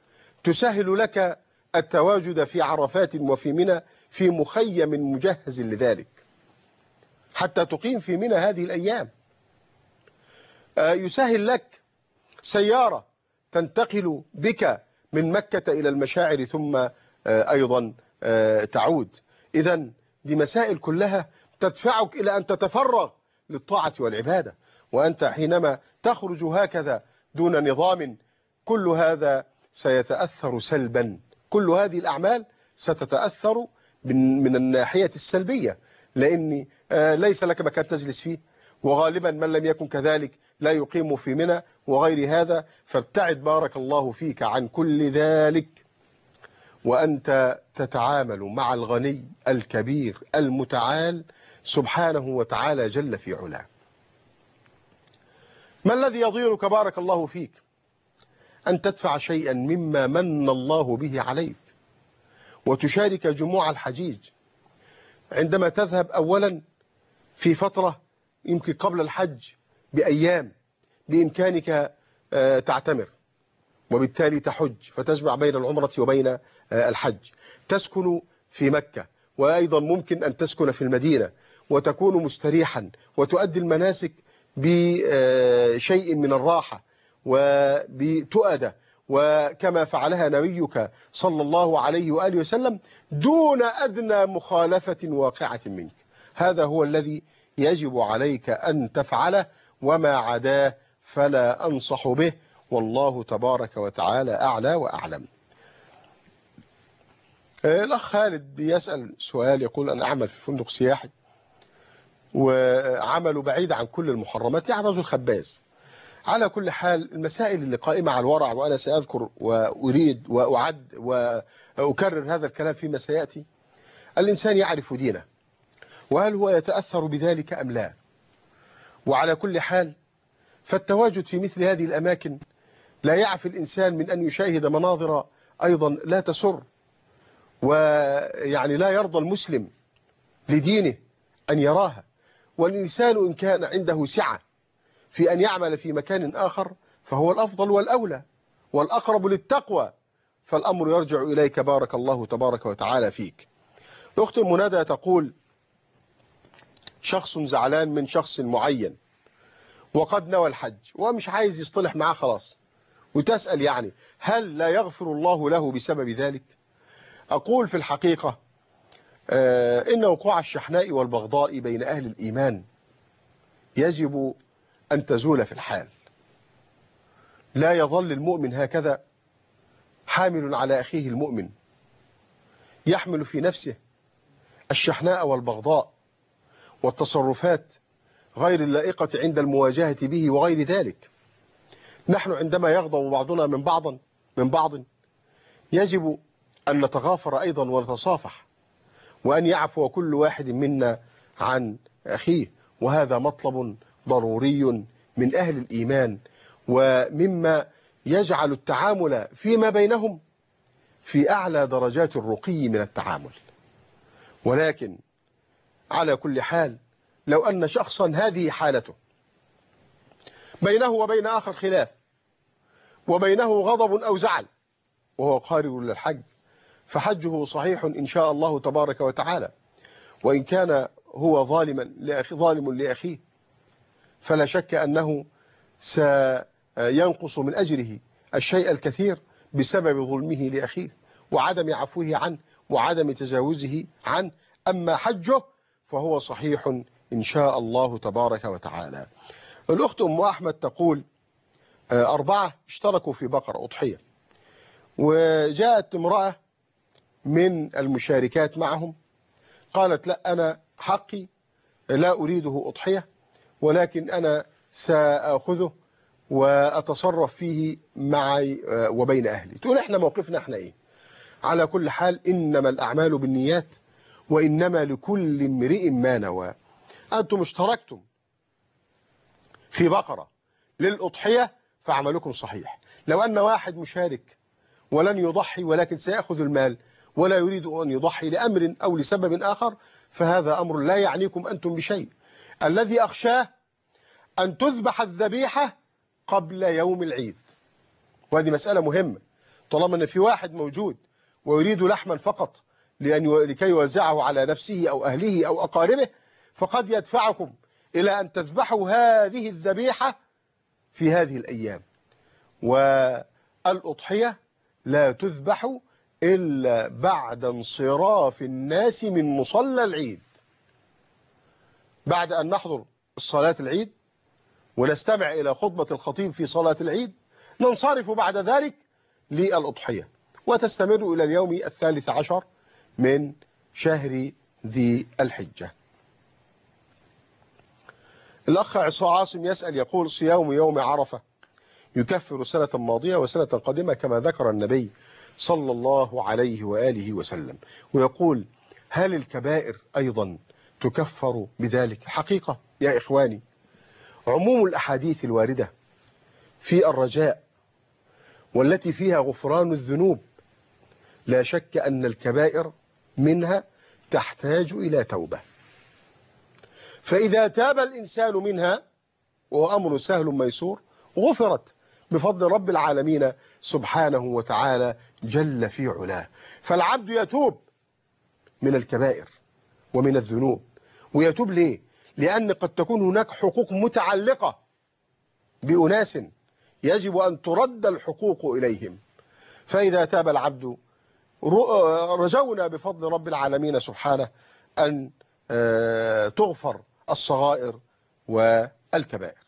تسهل لك التواجد في عرفات وفي منى في مخيم مجهز لذلك حتى تقيم في منى هذه الأيام. يسهل لك سيارة تنتقل بك من مكة إلى المشاعر ثم أيضا تعود. إذن دي مسائل كلها تدفعك إلى أن تتفرغ للطاعة والعبادة، وأنت حينما تخرج هكذا دون نظام كل هذا سيتأثر سلبا. كل هذه الأعمال ستتأثر من الناحية السلبية، لأن ليس لك مكان تجلس فيه، وغالبا من لم يكن كذلك لا يقيم في منى وغير هذا. فابتعد بارك الله فيك عن كل ذلك، وأنت تتعامل مع الغني الكبير المتعال سبحانه وتعالى جل في علاه. ما الذي يضيرك بارك الله فيك؟ أن تدفع شيئا مما من الله به عليك وتشارك جموع الحجيج. عندما تذهب أولا في فترة يمكن قبل الحج بأيام بإمكانك تعتمر، وبالتالي تحج فتجمع بين العمرة وبين الحج. تسكن في مكة، وأيضا ممكن أن تسكن في المدينة وتكون مستريحا وتؤدي المناسك بشيء من الراحة وبتؤدة، وكما فعلها نبيك صلى الله عليه وآله وسلم دون أدنى مخالفة واقعة منك. هذا هو الذي يجب عليك أن تفعله، وما عداه فلا أنصح به، والله تبارك وتعالى أعلى وأعلم. الأخ خالد بيسأل سؤال، يقول أنا أعمل في فندق سياحي وعمله بعيد عن كل المحرمات، يعني رجل خباز. على كل حال المسائل اللي قائمة على الورع، وأنا سأذكر وأريد وأعد وأكرر هذا الكلام فيما سيأتي. الإنسان يعرف دينه، وهل هو يتأثر بذلك أم لا؟ وعلى كل حال فالتواجد في مثل هذه الأماكن لا يعفي الإنسان من أن يشاهد مناظر أيضا لا تسر، ويعني لا يرضى المسلم لدينه أن يراها. والإنسان إن كان عنده سعة في أن يعمل في مكان آخر فهو الأفضل والأولى والأقرب للتقوى، فالأمر يرجع إليك بارك الله تبارك وتعالى فيك. أخت منادى تقول شخص زعلان من شخص معين وقد نوى الحج ومش عايز يصطلح معاه خلاص، وتسأل يعني هل لا يغفر الله له بسبب ذلك؟ أقول في الحقيقة إن وقوع الشحناء والبغضاء بين أهل الإيمان يجب أن تزول في الحال. لا يظل المؤمن هكذا حامل على أخيه المؤمن، يحمل في نفسه الشحناء والبغضاء والتصرفات غير اللائقة عند المواجهة به وغير ذلك. نحن عندما يغضب بعضنا من بعض من بعض يجب أن نتغافر أيضا ونتصافح، وأن يعفو كل واحد منا عن أخيه، وهذا مطلب ضروري من أهل الإيمان، ومما يجعل التعامل فيما بينهم في أعلى درجات الرقي من التعامل. ولكن على كل حال لو أن شخصا هذه حالته، بينه وبين آخر خلاف وبينه غضب أو زعل وهو قارب للحج، فحجه صحيح إن شاء الله تبارك وتعالى. وإن كان هو ظالما لأخي ظالم لأخيه فلا شك أنه سينقص من أجره الشيء الكثير بسبب ظلمه لأخيه وعدم عفوه عنه وعدم تجاوزه عنه. أما حجه فهو صحيح إن شاء الله تبارك وتعالى. الأخت أم أحمد تقول أربعة اشتركوا في بقرة أضحية، وجاءت امرأة من المشاركات معهم قالت لا أنا حقي لا أريده أضحية، ولكن أنا سأخذه وأتصرف فيه معي وبين أهلي. تقول إحنا موقفنا إحنا إيه؟ على كل حال إنما الأعمال بالنيات وإنما لكل امرئ ما نوى. أنتم اشتركتم في بقرة للأضحية فعملكم صحيح. لو أن واحد مشارك ولن يضحي ولكن سيأخذ المال ولا يريد أن يضحي لأمر أو لسبب آخر فهذا أمر لا يعنيكم أنتم بشيء. الذي أخشاه أن تذبح الذبيحة قبل يوم العيد، وهذه مسألة مهمة. طالما أن في واحد موجود ويريد لحما فقط لأن لكي يوزعه على نفسه أو أهله أو أقاربه، فقد يدفعكم إلى أن تذبحوا هذه الذبيحة في هذه الأيام. والأضحية لا تذبح إلا بعد انصراف الناس من مصلى العيد، بعد أن نحضر الصلاة العيد ونستمع إلى خطبة الخطيب في صلاة العيد ننصرف بعد ذلك للأضحية، وتستمر إلى اليوم الثالث عشر من شهر ذي الحجة. الأخ عاصم يسأل يقول: صيام يوم عرفة يكفر سنة ماضية وسنة قادمة كما ذكر النبي صلى الله عليه وآله وسلم، ويقول: هل الكبائر أيضا تكفر بذلك؟ الحقيقة يا إخواني، عموم الأحاديث الواردة في الرجاء والتي فيها غفران الذنوب لا شك أن الكبائر منها تحتاج إلى توبة، فإذا تاب الإنسان منها وهو أمر سهل ميسور غفرت بفضل رب العالمين سبحانه وتعالى جل في علاه. فالعبد يتوب من الكبائر ومن الذنوب، ويتوب ليه؟ لأن قد تكون هناك حقوق متعلقة بأناس يجب أن ترد الحقوق إليهم، فإذا تاب العبد رجونا بفضل رب العالمين سبحانه أن تغفر الصغائر والكبائر.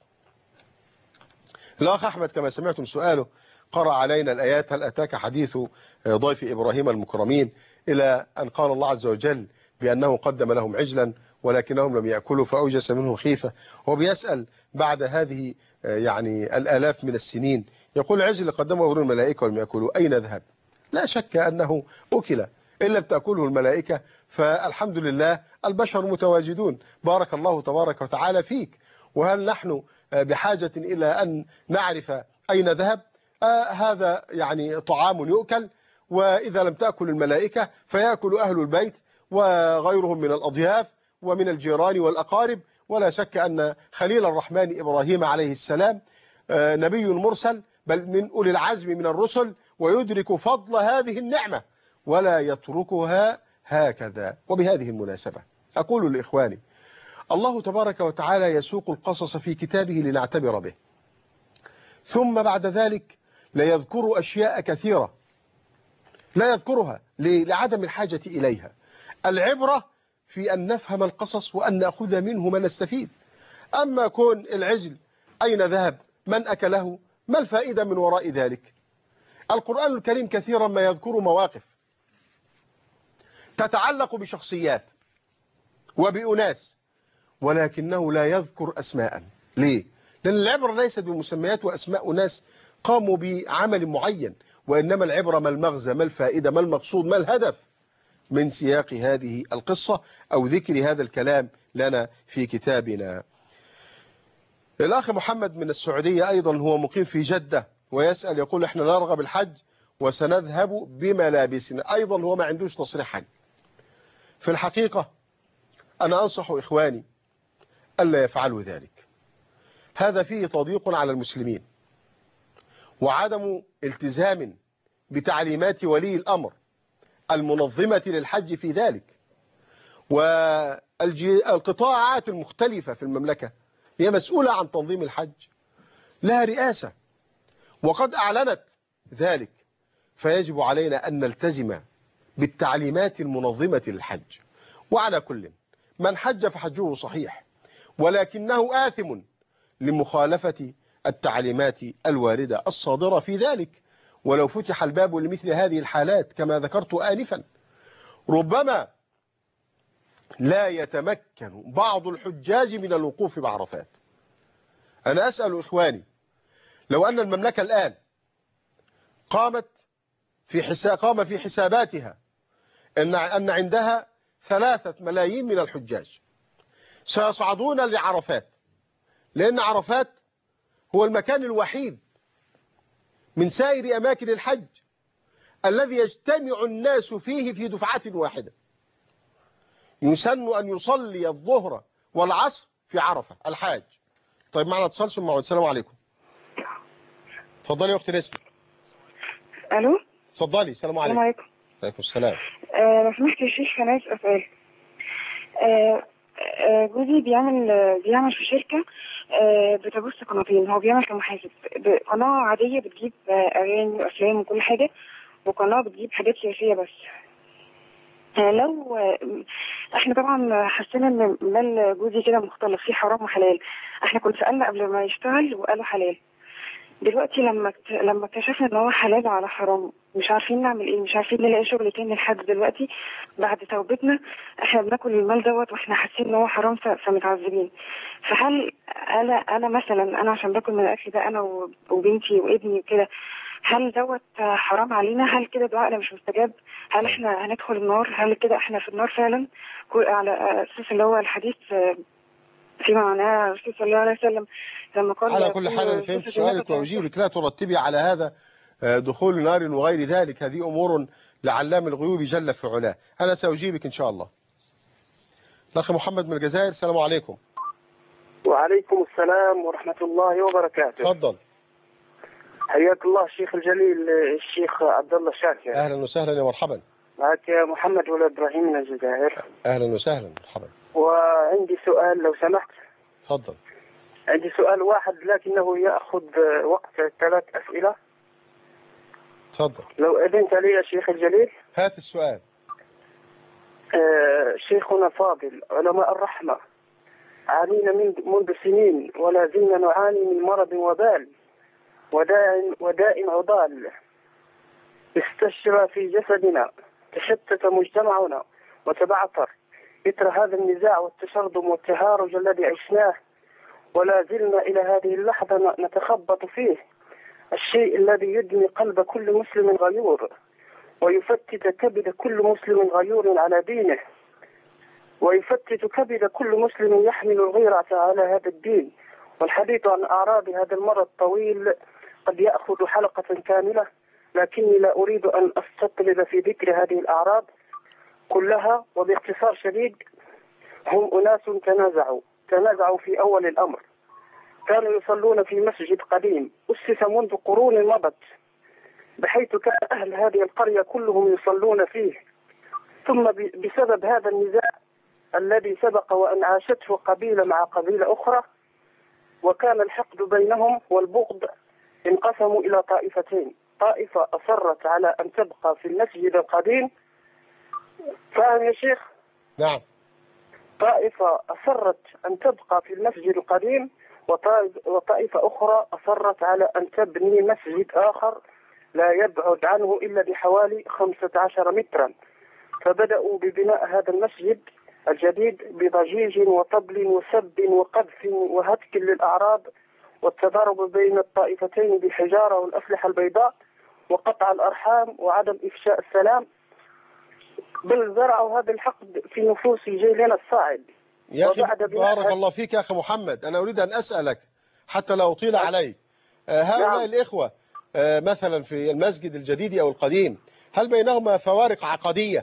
الأخ أحمد كما سمعتم سؤاله قرأ علينا الآيات: هل أتاك حديث ضيف إبراهيم المكرمين، إلى أن قال الله عز وجل بأنه قدم لهم عجلا ولكنهم لم يأكلوا فأوجس منهم خيفة. هو بيسأل بعد هذه يعني الآلاف من السنين، يقول: العجل اللي قدمه إبراهيم الملائكة ولم يأكلوا أين ذهب؟ لا شك أنه أكل، إن لم تأكله الملائكة فالحمد لله البشر متواجدون. بارك الله تبارك وتعالى فيك. وهل نحن بحاجة إلى أن نعرف أين ذهب؟ آه هذا يعني طعام يؤكل، وإذا لم تأكل الملائكة فيأكل أهل البيت وغيرهم من الأضياف ومن الجيران والأقارب. ولا شك أن خليل الرحمن إبراهيم عليه السلام آه نبي مرسل، بل من أولي العزم من الرسل، ويدرك فضل هذه النعمة ولا يتركها هكذا. وبهذه المناسبة أقول لإخواني: الله تبارك وتعالى يسوق القصص في كتابه لنعتبر به، ثم بعد ذلك لا يذكر أشياء كثيرة لا يذكرها لعدم الحاجة إليها. العبرة في أن نفهم القصص وأن نأخذ منه ما نستفيد. أما كون العجل أين ذهب، من أكله، ما الفائدة من وراء ذلك؟ القرآن الكريم كثيرا ما يذكر مواقف تتعلق بشخصيات وبأناس، ولكنه لا يذكر أسماء. ليه؟ لأن العبرة ليست بمسميات وأسماء ناس قاموا بعمل معين، وإنما العبرة ما المغزى، ما الفائدة، ما المقصود، ما الهدف من سياق هذه القصة أو ذكر هذا الكلام لنا في كتابنا. الأخ محمد من السعودية أيضا هو مقيم في جدة ويسأل يقول: إحنا نرغب الحج وسنذهب بملابسنا. أيضا هو ما عندوش تصريح حج. في الحقيقة أنا أنصح إخواني ألا يفعلوا ذلك. هذا فيه تضييق على المسلمين وعدم التزام بتعليمات ولي الأمر المنظمة للحج في ذلك. والقطاعات المختلفة في المملكة هي مسؤولة عن تنظيم الحج، لها رئاسة وقد أعلنت ذلك، فيجب علينا أن نلتزم بالتعليمات المنظمة للحج. وعلى كل من حج فحجه صحيح، ولكنه آثم لمخالفة التعليمات الواردة الصادرة في ذلك. ولو فتح الباب لمثل هذه الحالات كما ذكرت آنفا، ربما لا يتمكن بعض الحجاج من الوقوف بعرفات. أنا أسأل إخواني: لو أن المملكة الآن قامت في حساب قام في حساباتها أن أن عندها ثلاثة ملايين من الحجاج سيصعدون لعرفات، لأن عرفات هو المكان الوحيد من سائر أماكن الحج الذي يجتمع الناس فيه في دفعة واحدة. يسن أن يصلي الظهر والعصر في عرفة الحاج. طيب معنا اتصال ثم السلام عليكم. اتفضلي يا أختي نسمة. ألو. اتفضلي. السلام عليكم. السلام عليكم. وعليكم السلام. آه لو سمحت يا شيخ انا عايز اسال. آه آه جوزي بيعمل آه بيعمل في شركه آه بتبث قناتين. هو بيعمل كمحاسب قناه عاديه بتجيب آه اغاني وافلام وكل حاجه، وقناه بتجيب حاجات سياسيه بس. آه لو آه احنا طبعا حسينا ان مال جوزي كده مختلط فيه حرام وحلال. احنا كنا سالنا قبل ما يشتغل وقالوا حلال. دلوقتي لما لما اكتشفنا ان هو حلال على حرام مش عارفين نعمل ايه، مش عارفين نلاقي شغل تاني لحد دلوقتي بعد توبتنا. احنا بناكل المال دوت واحنا حاسين ان هو حرام فمتعذبين. فهل انا انا مثلا انا عشان باكل من الاكل ده انا وبنتي وابني وكده، هل دوت حرام علينا؟ هل كده دعائنا مش مستجاب؟ هل احنا هندخل النار؟ هل كده احنا في النار فعلا على اساس اللي هو الحديث فيما معناه الرسول صلى الله عليه وسلم لما قال على كل حال انا فهمت سؤالك واجيبك. لا ترتبي على هذا دخول نار وغير ذلك، هذه امور لعلام الغيوب جل في علاه. انا ساجيبك ان شاء الله. الاخ محمد من الجزائر. السلام عليكم. وعليكم السلام ورحمه الله وبركاته. تفضل. حياك الله الشيخ الجليل الشيخ عبد الله شاكر. اهلا وسهلا يا مرحبا. معك محمد ولد ابراهيم من الجزائر. اهلا وسهلا مرحبا. وعندي سؤال لو سمحت. تفضل. عندي سؤال واحد لكنه ياخذ وقت ثلاث اسئله. تفضل. لو اذنت لي يا شيخ الجليل. هات السؤال. آه شيخنا فاضل علماء الرحمه عانينا من منذ سنين ولا زلنا نعاني من مرض وبال وداء وداء عضال استشرى في جسدنا، تشتت مجتمعنا وتبعثر إثر هذا النزاع والتشرذم والتهارج الذي عشناه، ولا زلنا إلى هذه اللحظة نتخبط فيه، الشيء الذي يدمي قلب كل مسلم غيور ويفتت كبد كل مسلم غيور على دينه، ويفتت كبد كل مسلم يحمل الغيرة على هذا الدين. والحديث عن أعراض هذا المرض طويل قد يأخذ حلقة كاملة، لكني لا أريد أن أستطرد في ذكر هذه الأعراض كلها. وباختصار شديد هم أناس تنازعوا تنازعوا في أول الأمر. كانوا يصلون في مسجد قديم أسس منذ قرون مضت، بحيث كان أهل هذه القرية كلهم يصلون فيه، ثم بسبب هذا النزاع الذي سبق وأن عاشته قبيلة مع قبيلة أخرى وكان الحقد بينهم والبغض، انقسموا إلى طائفتين. طائفة أصرت على أن تبقى في المسجد القديم، فاهم يا شيخ؟ نعم. طائفة أصرت أن تبقى في المسجد القديم، وطائفة أخرى أصرت على أن تبني مسجد آخر لا يبعد عنه إلا بحوالي خمسة عشر مترا. فبدأوا ببناء هذا المسجد الجديد بضجيج وطبل وسب وقذف وهتك للأعراض والتضارب بين الطائفتين بالحجارة والأسلحة البيضاء وقطع الأرحام وعدم إفشاء السلام، بل زرعوا هذا الحقد في نفوس جيلنا الصاعد. يا أخي بارك الله فيك يا أخي محمد، أنا أريد أن أسألك حتى لا أطيل عليك. هؤلاء نعم. الإخوة مثلا في المسجد الجديد أو القديم هل بينهما فوارق عقدية؟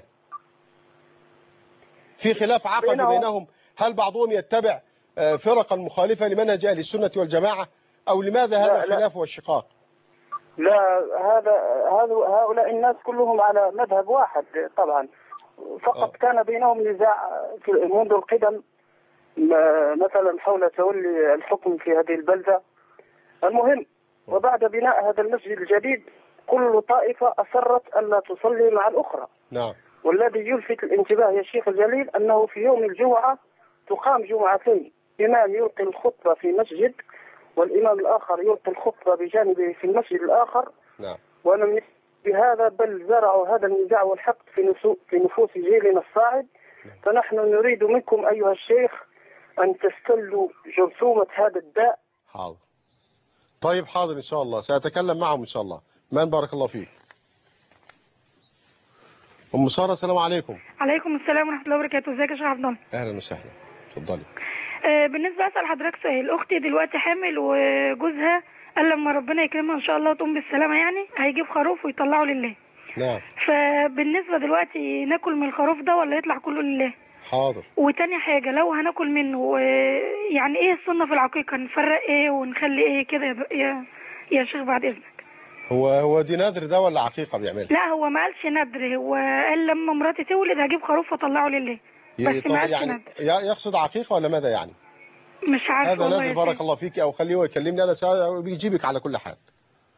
في خلاف عقدي بينهم, بينهم؟ هل بعضهم يتبع فرقا مخالفة لمنهج أهل السنة والجماعة أو لماذا هذا الخلاف والشقاق؟ لا، هذا هؤلاء الناس كلهم على مذهب واحد طبعا، فقط أوه. كان بينهم نزاع منذ القدم مثلا حول تولي الحكم في هذه البلدة. المهم أوه. وبعد بناء هذا المسجد الجديد كل طائفة أصرت أن لا تصلي مع الأخرى. نعم. والذي يلفت الانتباه يا شيخ الجليل أنه في يوم الجمعة تقام جمعتين، إمام يلقي الخطبة في مسجد والإمام الآخر يلقي الخطبة بجانبه في المسجد الآخر. نعم. ولم بهذا بل زرعوا هذا النزاع والحقد في في نفوس جيلنا الصاعد. نعم. فنحن نريد منكم أيها الشيخ أن تستلوا جرثومة هذا الداء. حاضر. طيب حاضر إن شاء الله، سأتكلم معهم إن شاء الله. من بارك الله فيك. أم سارة السلام عليكم. عليكم السلام ورحمة الله وبركاته. ازيك يا شيخ عبد الله؟ أهلا وسهلا. اتفضلي. آه بالنسبة أسأل حضرتك سؤال. أختي دلوقتي حامل وجوزها قال لما ربنا يكرمها إن شاء الله تقوم بالسلامة يعني هيجيب خروف ويطلعه لله. نعم. فبالنسبة دلوقتي ناكل من الخروف ده ولا يطلع كله لله؟ حاضر. وتاني حاجة لو هناكل منه يعني إيه السنة في العقيقة؟ نفرق إيه ونخلي إيه كده يا يا شيخ بعد إذنك؟ هو هو دي نذر ده ولا عقيقة بيعملها؟ لا هو ما قالش ندر، هو قال لما مراتي تولد هجيب خروف واطلعه لله، بس ما قالش يعني ندر. يقصد عقيقة ولا ماذا يعني؟ مش عارفه هذا والله نذر يا بارك شيخ. الله فيك، او خليه هو يكلمني انا سا- بيجيبك على كل حال.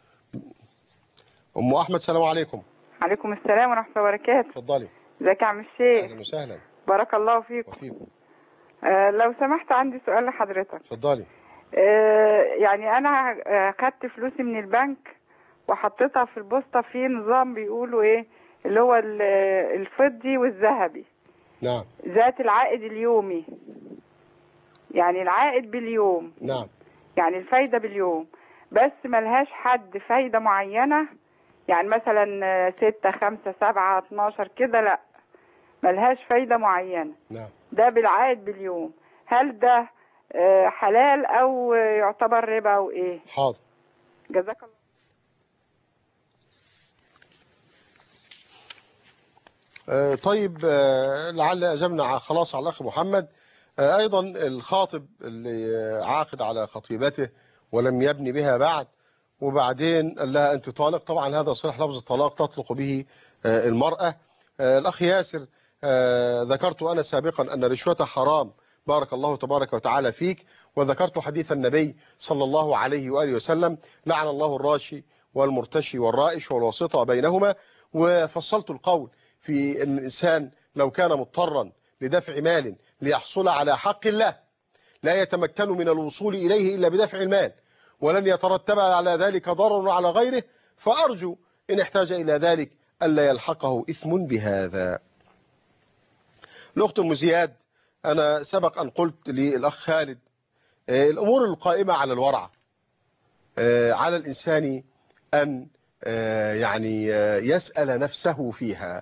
ام احمد السلام عليكم. عليكم السلام ورحمة الله وبركاته. اتفضلي. ازيك يا عم الشيخ؟ اهلا وسهلا. بارك الله فيكم. وفيكم. آه لو سمحت عندي سؤال لحضرتك. اتفضلي. آه يعني انا آه، خدت فلوسي من البنك وحطيتها في البوسطة في نظام بيقولوا ايه اللي هو ال- الفضي والذهبي. نعم. ذات العائد اليومي، يعني العائد باليوم، نعم. يعني الفايدة باليوم، بس ملهاش حد فايدة معينة، يعني مثلا آه، ستة خمسة سبعة اتناشر كده، لا ملهاش فايدة معينة. نعم. ده بالعائد باليوم، هل ده آه، حلال او آه، يعتبر ربا او ايه؟ حاضر. جزاك الله. آه، طيب، آه، لعل أجبنا خلاص على الأخ محمد. آه، أيضا الخاطب اللي آه، عاقد على خطيبته ولم يبني بها بعد، وبعدين قال لها أنت طالق، طبعا هذا صريح لفظ الطلاق تطلق به آه، المرأة. آه، الأخ ياسر، آه، ذكرت أنا سابقا أن الرشوة حرام، بارك الله تبارك وتعالى فيك، وذكرت حديث النبي صلى الله عليه وآله وسلم: لعن الله الراشي والمرتشي والرائش والواسطة بينهما. وفصلت القول في أن الإنسان لو كان مضطرا لدفع مال ليحصل على حق الله لا يتمكن من الوصول إليه إلا بدفع المال، ولن يترتب على ذلك ضرر على غيره، فأرجو إن احتاج إلى ذلك ألا يلحقه إثم بهذا. الأخت أم زياد، أنا سبق أن قلت للأخ خالد آه، الأمور القائمة على الورع، آه، على الإنسان أن آه، يعني آه، يسأل نفسه فيها.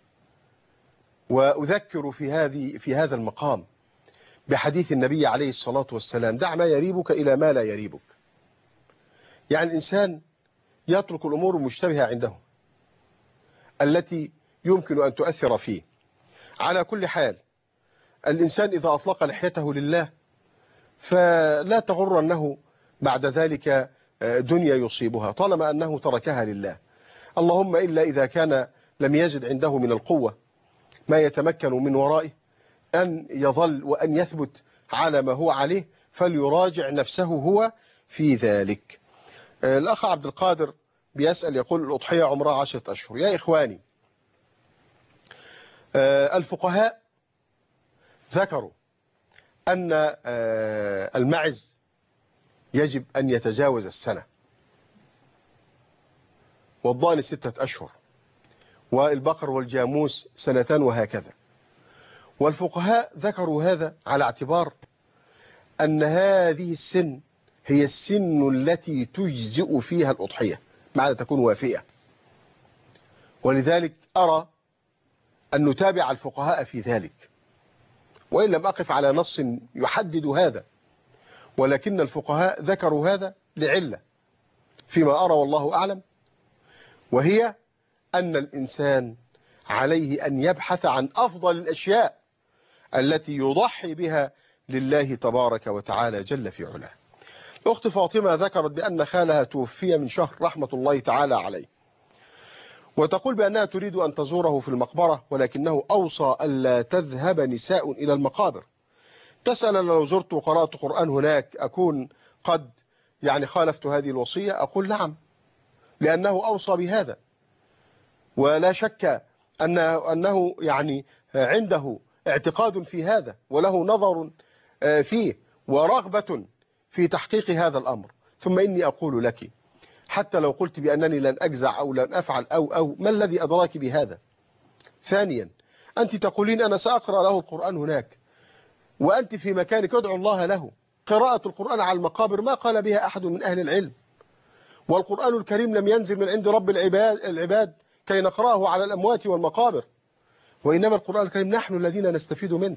وأذكر في هذه في هذا المقام بحديث النبي عليه الصلاة والسلام: دع ما يريبك إلى ما لا يريبك. يعني الإنسان يترك الأمور المشتبهة عنده التي يمكن أن تؤثر فيه. على كل حال، الإنسان إذا أطلق لحيته لله فلا تغرنه بعد ذلك دنيا يصيبها طالما أنه تركها لله، اللهم إلا إذا كان لم يجد عنده من القوة ما يتمكن من ورائه أن يظل وأن يثبت على ما هو عليه، فليراجع نفسه هو في ذلك. الأخ عبد القادر بيسأل يقول: الأضحية عمرها عشرة أشهر. يا إخواني، الفقهاء ذكروا أن المعز يجب أن يتجاوز السنة، والضأن ستة أشهر، والبقر والجاموس سنتان، وهكذا. والفقهاء ذكروا هذا على اعتبار أن هذه السن هي السن التي تجزئ فيها الأضحية معنى تكون وافية. ولذلك أرى أن نتابع الفقهاء في ذلك، وإن لم أقف على نص يحدد هذا، ولكن الفقهاء ذكروا هذا لعلة فيما أرى والله أعلم، وهي أن الإنسان عليه أن يبحث عن أفضل الأشياء التي يضحي بها لله تبارك وتعالى جل في علاه. الأخت فاطمة ذكرت بأن خالها توفي من شهر رحمة الله تعالى عليه، وتقول بأنها تريد أن تزوره في المقبرة، ولكنه أوصى ألا تذهب نساء إلى المقابر. تسأل: لو زرت وقرأت قرآن هناك أكون قد يعني خالفت هذه الوصية؟ أقول: نعم، لأنه أوصى بهذا، ولا شك أن أنه يعني عنده اعتقاد في هذا، وله نظر فيه ورغبة في تحقيق هذا الأمر. ثم إني أقول لك، حتى لو قلت بأنني لن أجزع أو لن أفعل أو أو ما الذي أدراك بهذا؟ ثانيا، أنت تقولين أنا سأقرأ له القرآن هناك، وأنت في مكانك ادعو الله له. قراءة القرآن على المقابر ما قال بها أحد من أهل العلم، والقرآن الكريم لم ينزل من عند رب العباد, العباد كي نقرأه على الأموات والمقابر، وإنما القرآن الكريم نحن الذين نستفيد منه،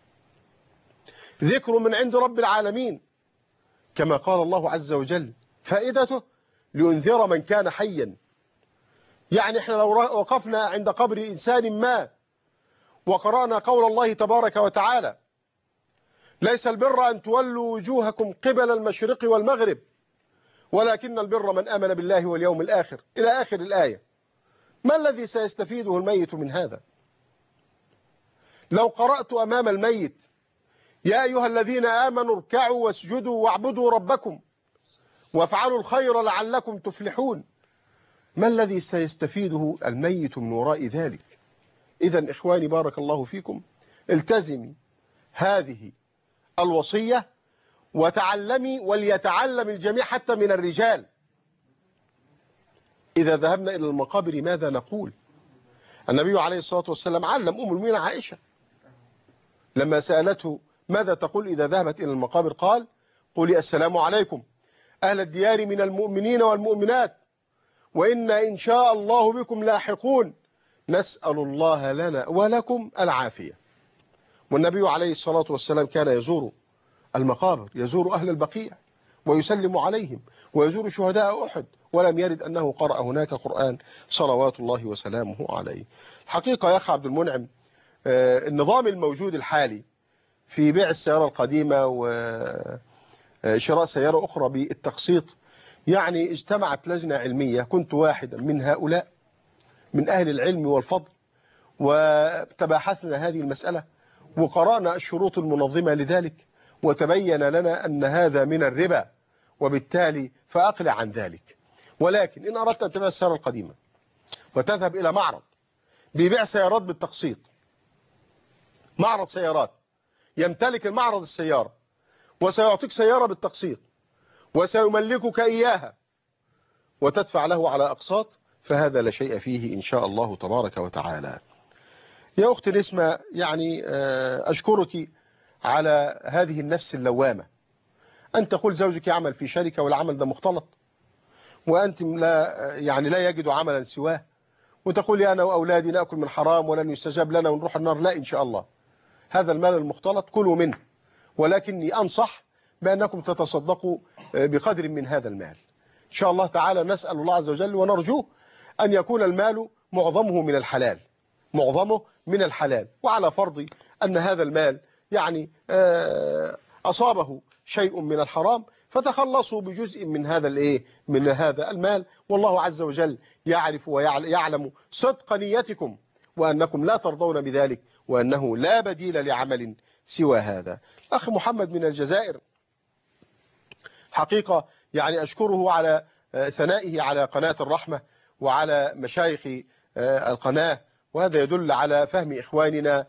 ذكر من عند رب العالمين، كما قال الله عز وجل: فائدته لينذر من كان حيا. يعني احنا لو وقفنا عند قبر إنسان ما وقرأنا قول الله تبارك وتعالى: ليس البر أن تولوا وجوهكم قبل المشرق والمغرب ولكن البر من آمن بالله واليوم الآخر إلى آخر الآية. ما الذي سيستفيده الميت من هذا؟ لو قرأت أمام الميت يا أيها الذين آمنوا اركعوا واسجدوا واعبدوا ربكم وافعلوا الخير لعلكم تفلحون، ما الذي سيستفيده الميت من وراء ذلك؟ إذن إخواني بارك الله فيكم، التزمي هذه الوصية وتعلمي، وليتعلم الجميع حتى من الرجال. إذا ذهبنا إلى المقابر ماذا نقول؟ النبي عليه الصلاة والسلام علم أم المؤمنين عائشة لما سألته ماذا تقول إذا ذهبت إلى المقابر، قال قولي السلام عليكم أهل الديار من المؤمنين والمؤمنات وإنا إن شاء الله بكم لاحقون نسأل الله لنا ولكم العافية. والنبي عليه الصلاة والسلام كان يزور المقابر، يزور أهل البقيع ويسلم عليهم، ويزور شهداء أحد، ولم يرد أنه قرأ هناك قرآن صلوات الله وسلامه عليه. حقيقة يا أخي عبد المنعم، النظام الموجود الحالي في بيع السيارة القديمة وشراء سيارة أخرى بالتقسيط، يعني اجتمعت لجنة علمية، كنت واحدا من هؤلاء من أهل العلم والفضل، وتباحثنا هذه المسألة وقرأنا الشروط المنظمة لذلك، وتبين لنا أن هذا من الربا، وبالتالي فأقلع عن ذلك. ولكن إن أردت أن تبيع السيارة القديمة وتذهب إلى معرض بيبيع سيارات بالتقسيط، معرض سيارات يمتلك المعرض السيارة وسيعطيك سيارة بالتقسيط وسيملكك إياها وتدفع له على أقساط، فهذا لا شيء فيه إن شاء الله تبارك وتعالى. يا أختي نسمة، يعني أشكرك على هذه النفس اللوامة، أن تقول زوجك يعمل في شركة والعمل ده مختلط وأنت لا يعني لا يجد عملا سواه، وتقول أنا وأولادي نأكل من حرام ولن يستجاب لنا ونروح النار. لا إن شاء الله، هذا المال المختلط كلوا منه، ولكني أنصح بأنكم تتصدقوا بقدر من هذا المال إن شاء الله تعالى. نسأل الله عز وجل ونرجوه أن يكون المال معظمه من الحلال، معظمه من الحلال، وعلى فرض أن هذا المال يعني أصابه شيء من الحرام فتخلصوا بجزء من هذا الايه من هذا المال، والله عز وجل يعرف ويعلم صدق نيتكم وأنكم لا ترضون بذلك، وأنه لا بديل لعمل سوى هذا. أخ محمد من الجزائر، حقيقة يعني أشكره على ثنائه على قناة الرحمة وعلى مشايخ القناة، وهذا يدل على فهم إخواننا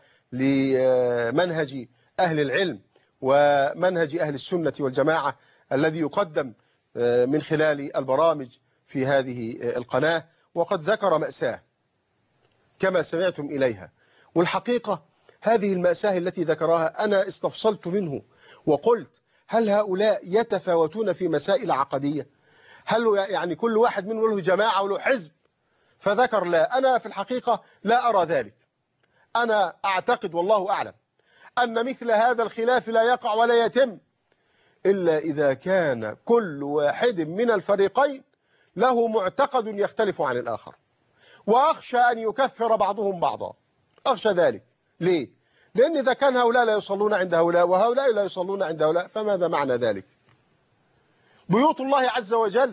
لمنهج أهل العلم ومنهج أهل السنة والجماعة الذي يقدم من خلال البرامج في هذه القناة. وقد ذكر مأساة كما سمعتم إليها، والحقيقة هذه المأساة التي ذكرها أنا استفصلت منه وقلت هل هؤلاء يتفاوتون في مسائل عقدية؟ هل يعني كل واحد منهم له جماعة وله حزب؟ فذكر لا. أنا في الحقيقة لا أرى ذلك. أنا أعتقد والله أعلم أن مثل هذا الخلاف لا يقع ولا يتم إلا إذا كان كل واحد من الفريقين له معتقد يختلف عن الآخر، وأخشى أن يكفر بعضهم بعضا، أخشى ذلك. ليه؟ لأن إذا كان هؤلاء لا يصلون عند هؤلاء وهؤلاء لا يصلون عند هؤلاء فماذا معنى ذلك؟ بيوت الله عز وجل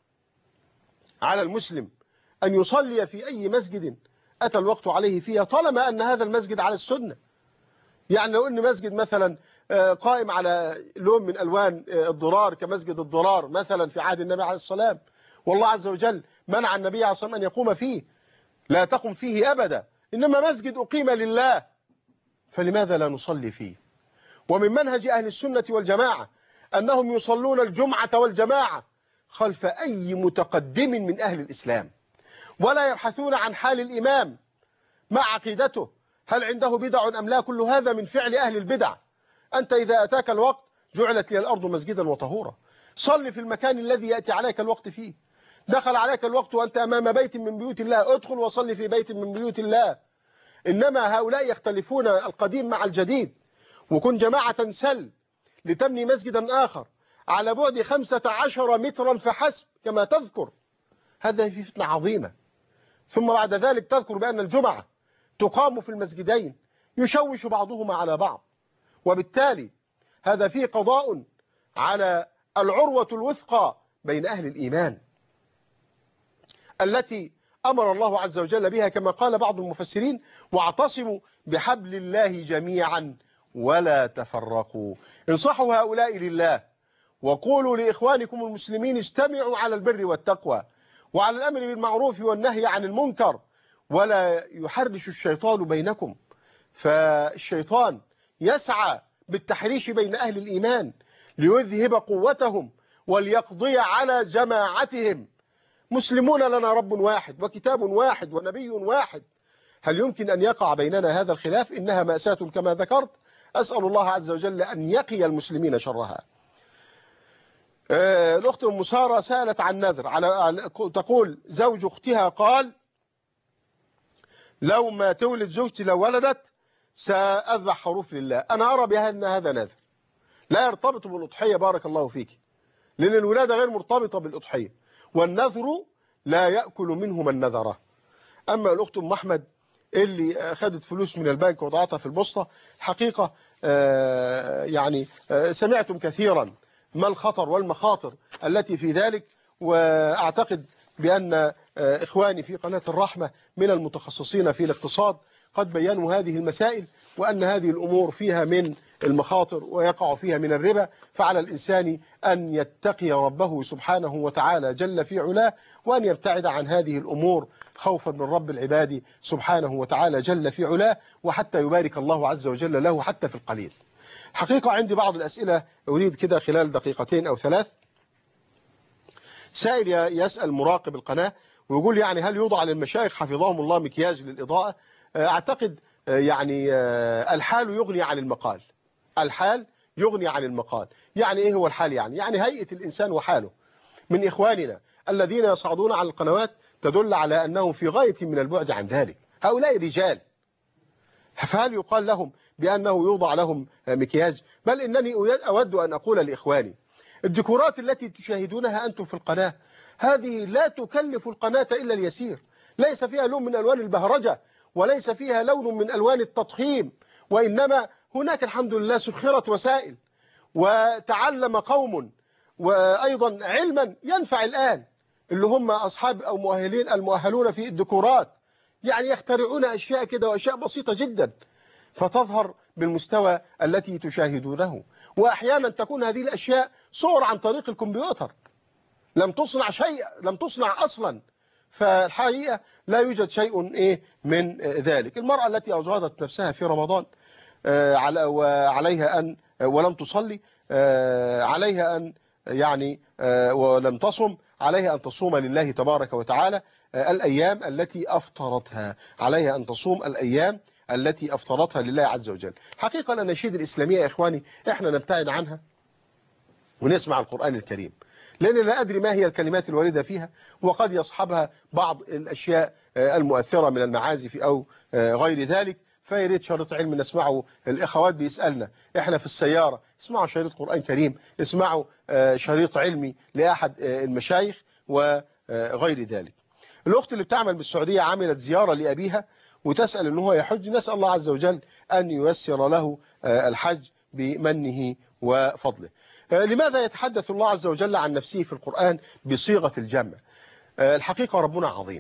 على المسلم أن يصلي في أي مسجد أتى الوقت عليه فيها، طالما أن هذا المسجد على السنة. يعني لو أن مسجد مثلا قائم على لون من ألوان الضرار كمسجد الضرار مثلا في عهد النبي عليه الصلاة والسلام، والله عز وجل منع النبي عليه الصلاة والسلام أن يقوم فيه، لا تقم فيه أبدا، إنما مسجد أقيم لله، فلماذا لا نصلي فيه؟ ومن منهج أهل السنة والجماعة أنهم يصلون الجمعة والجماعة خلف أي متقدم من أهل الإسلام، ولا يبحثون عن حال الإمام مع عقيدته، هل عنده بدع أم لا؟ كل هذا من فعل أهل البدع. أنت إذا أتاك الوقت جعلت لي الأرض مسجدا وطهورا، صل في المكان الذي يأتي عليك الوقت فيه. دخل عليك الوقت وأنت أمام بيت من بيوت الله، ادخل وصل في بيت من بيوت الله. إنما هؤلاء يختلفون القديم مع الجديد. وكن جماعة سل لتبني مسجدا آخر على بعد خمسة عشر مترا فحسب كما تذكر، هذا في فتنة عظيمة. ثم بعد ذلك تذكر بأن الجمعة تقام في المسجدين، يشوش بعضهما على بعض، وبالتالي هذا فيه قضاء على العروة الوثقى بين أهل الإيمان التي أمر الله عز وجل بها كما قال بعض المفسرين: واعتصموا بحبل الله جميعا ولا تفرقوا. انصحوا هؤلاء لله، وقولوا لإخوانكم المسلمين: اجتمعوا على البر والتقوى وعلى الأمر بالمعروف والنهي عن المنكر، ولا يحرش الشيطان بينكم. فالشيطان يسعى بالتحريش بين أهل الإيمان ليذهب قوتهم وليقضي على جماعتهم. مسلمون لنا رب واحد وكتاب واحد ونبي واحد، هل يمكن أن يقع بيننا هذا الخلاف؟ إنها مأساة كما ذكرت، أسأل الله عز وجل أن يقي المسلمين شرها. الأخت أم سارة سألت عن نذر، على تقول: زوج أختها قال: لو ما تولد زوجتي لو ولدت سأذبح خروف لله. أنا أرى بأن هذا نذر لا يرتبط بالأضحية، بارك الله فيك، لأن الولادة غير مرتبطة بالأضحية، والنذر لا يأكل منه من نذره. أما الأخت أم أحمد اللي أخذت فلوس من البنك وضعتها في البوسطة، حقيقة يعني سمعتم كثيرا ما الخطر والمخاطر التي في ذلك، وأعتقد بأن إخواني في قناة الرحمة من المتخصصين في الاقتصاد قد بيّنوا هذه المسائل، وأن هذه الأمور فيها من المخاطر ويقع فيها من الربا. فعلى الإنسان أن يتقي ربه سبحانه وتعالى جل في علاه، وأن يبتعد عن هذه الأمور خوفا من رب العباد سبحانه وتعالى جل في علاه، وحتى يبارك الله عز وجل له حتى في القليل. حقيقة عندي بعض الأسئلة أريد كده خلال دقيقتين أو ثلاث. سائل يسأل مراقب القناة ويقول: يعني هل يوضع للمشايخ حفظهم الله مكياج للإضاءة؟ أعتقد يعني الحال يغني عن المقال. الحال يغني عن المقال. يعني إيه هو الحال؟ يعني يعني هيئة الإنسان وحاله. من إخواننا الذين يصعدون على القنوات تدل على أنهم في غاية من البعد عن ذلك. هؤلاء رجال، فهل يقال لهم بأنه يوضع لهم مكياج؟ بل إنني أود أن أقول لإخواني: الديكورات التي تشاهدونها أنتم في القناة هذه لا تكلف القناة إلا اليسير، ليس فيها لون من ألوان البهرجة، وليس فيها لون من ألوان التضخيم، وإنما هناك الحمد لله سخرت وسائل، وتعلم قوم وأيضا علما ينفع الآن اللي هم أصحاب أو مؤهلين المؤهلون في الديكورات، يعني يخترعون أشياء كده وأشياء بسيطة جدا فتظهر بالمستوى التي تشاهدونه. وأحيانا تكون هذه الأشياء صور عن طريق الكمبيوتر، لم تصنع شيء، لم تصنع أصلا. فالحقيقة لا يوجد شيء إيه من ذلك. المرأة التي أجهضت نفسها في رمضان وعليها أن ولم تصلي، عليها أن يعني ولم تصم، عليها أن تصوم لله تبارك وتعالى الأيام التي أفطرتها، عليها أن تصوم الأيام التي أفطرتها لله عز وجل. حقيقة الأناشيد الإسلامية يا إخواني إحنا نبتعد عنها ونسمع القرآن الكريم، لأن لا أدري ما هي الكلمات الواردة فيها، وقد يصحبها بعض الأشياء المؤثرة من المعازف أو غير ذلك. فيريد شريط علم نسمعه. الإخوات بيسألنا إحنا في السيارة: اسمعوا شريط قرآن كريم، اسمعوا شريط علمي لأحد المشايخ وغير ذلك. الأخت اللي بتعمل بالسعودية عملت زيارة لأبيها وتسأل أنه يحج، نسأل الله عز وجل أن ييسر له الحج بمنه وفضله. لماذا يتحدث الله عز وجل عن نفسه في القرآن بصيغة الجمع؟ الحقيقة ربنا عظيم،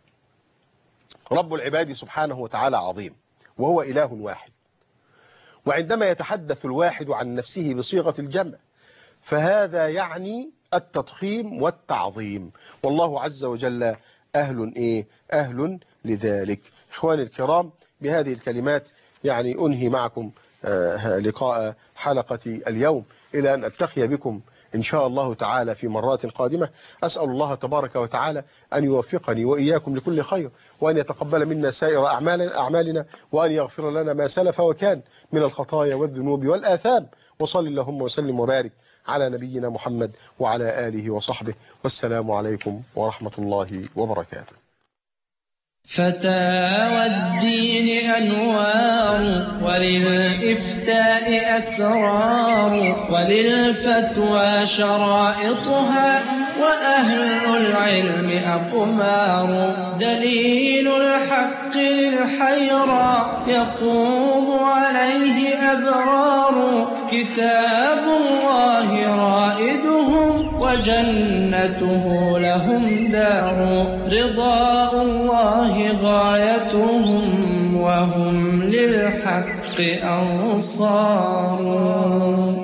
رب العباد سبحانه وتعالى عظيم، وهو إله واحد، وعندما يتحدث الواحد عن نفسه بصيغة الجمع فهذا يعني التضخيم والتعظيم، والله عز وجل أهل إيه؟ أهل لذلك. إخواني الكرام، بهذه الكلمات يعني أنهي معكم لقاء حلقة اليوم، إلى أن ألتقي بكم إن شاء الله تعالى في مرات قادمة. أسأل الله تبارك وتعالى أن يوفقني وإياكم لكل خير، وأن يتقبل منا سائر أعمالنا, أعمالنا وأن يغفر لنا ما سلف وكان من الخطايا والذنوب والآثام. وصل اللهم وسلم وبارك على نبينا محمد وعلى آله وصحبه، والسلام عليكم ورحمة الله وبركاته. فتاوى الدين أنوار، وللإفتاء أسرار، وللفتوى شرائطها، وأهل العلم أقمار. دليل الحق للحيرى يقوم عليه أبرار، كتاب الله رائدهم وجنته لهم دار رضاء الله غايتهم وهم للحق أنصار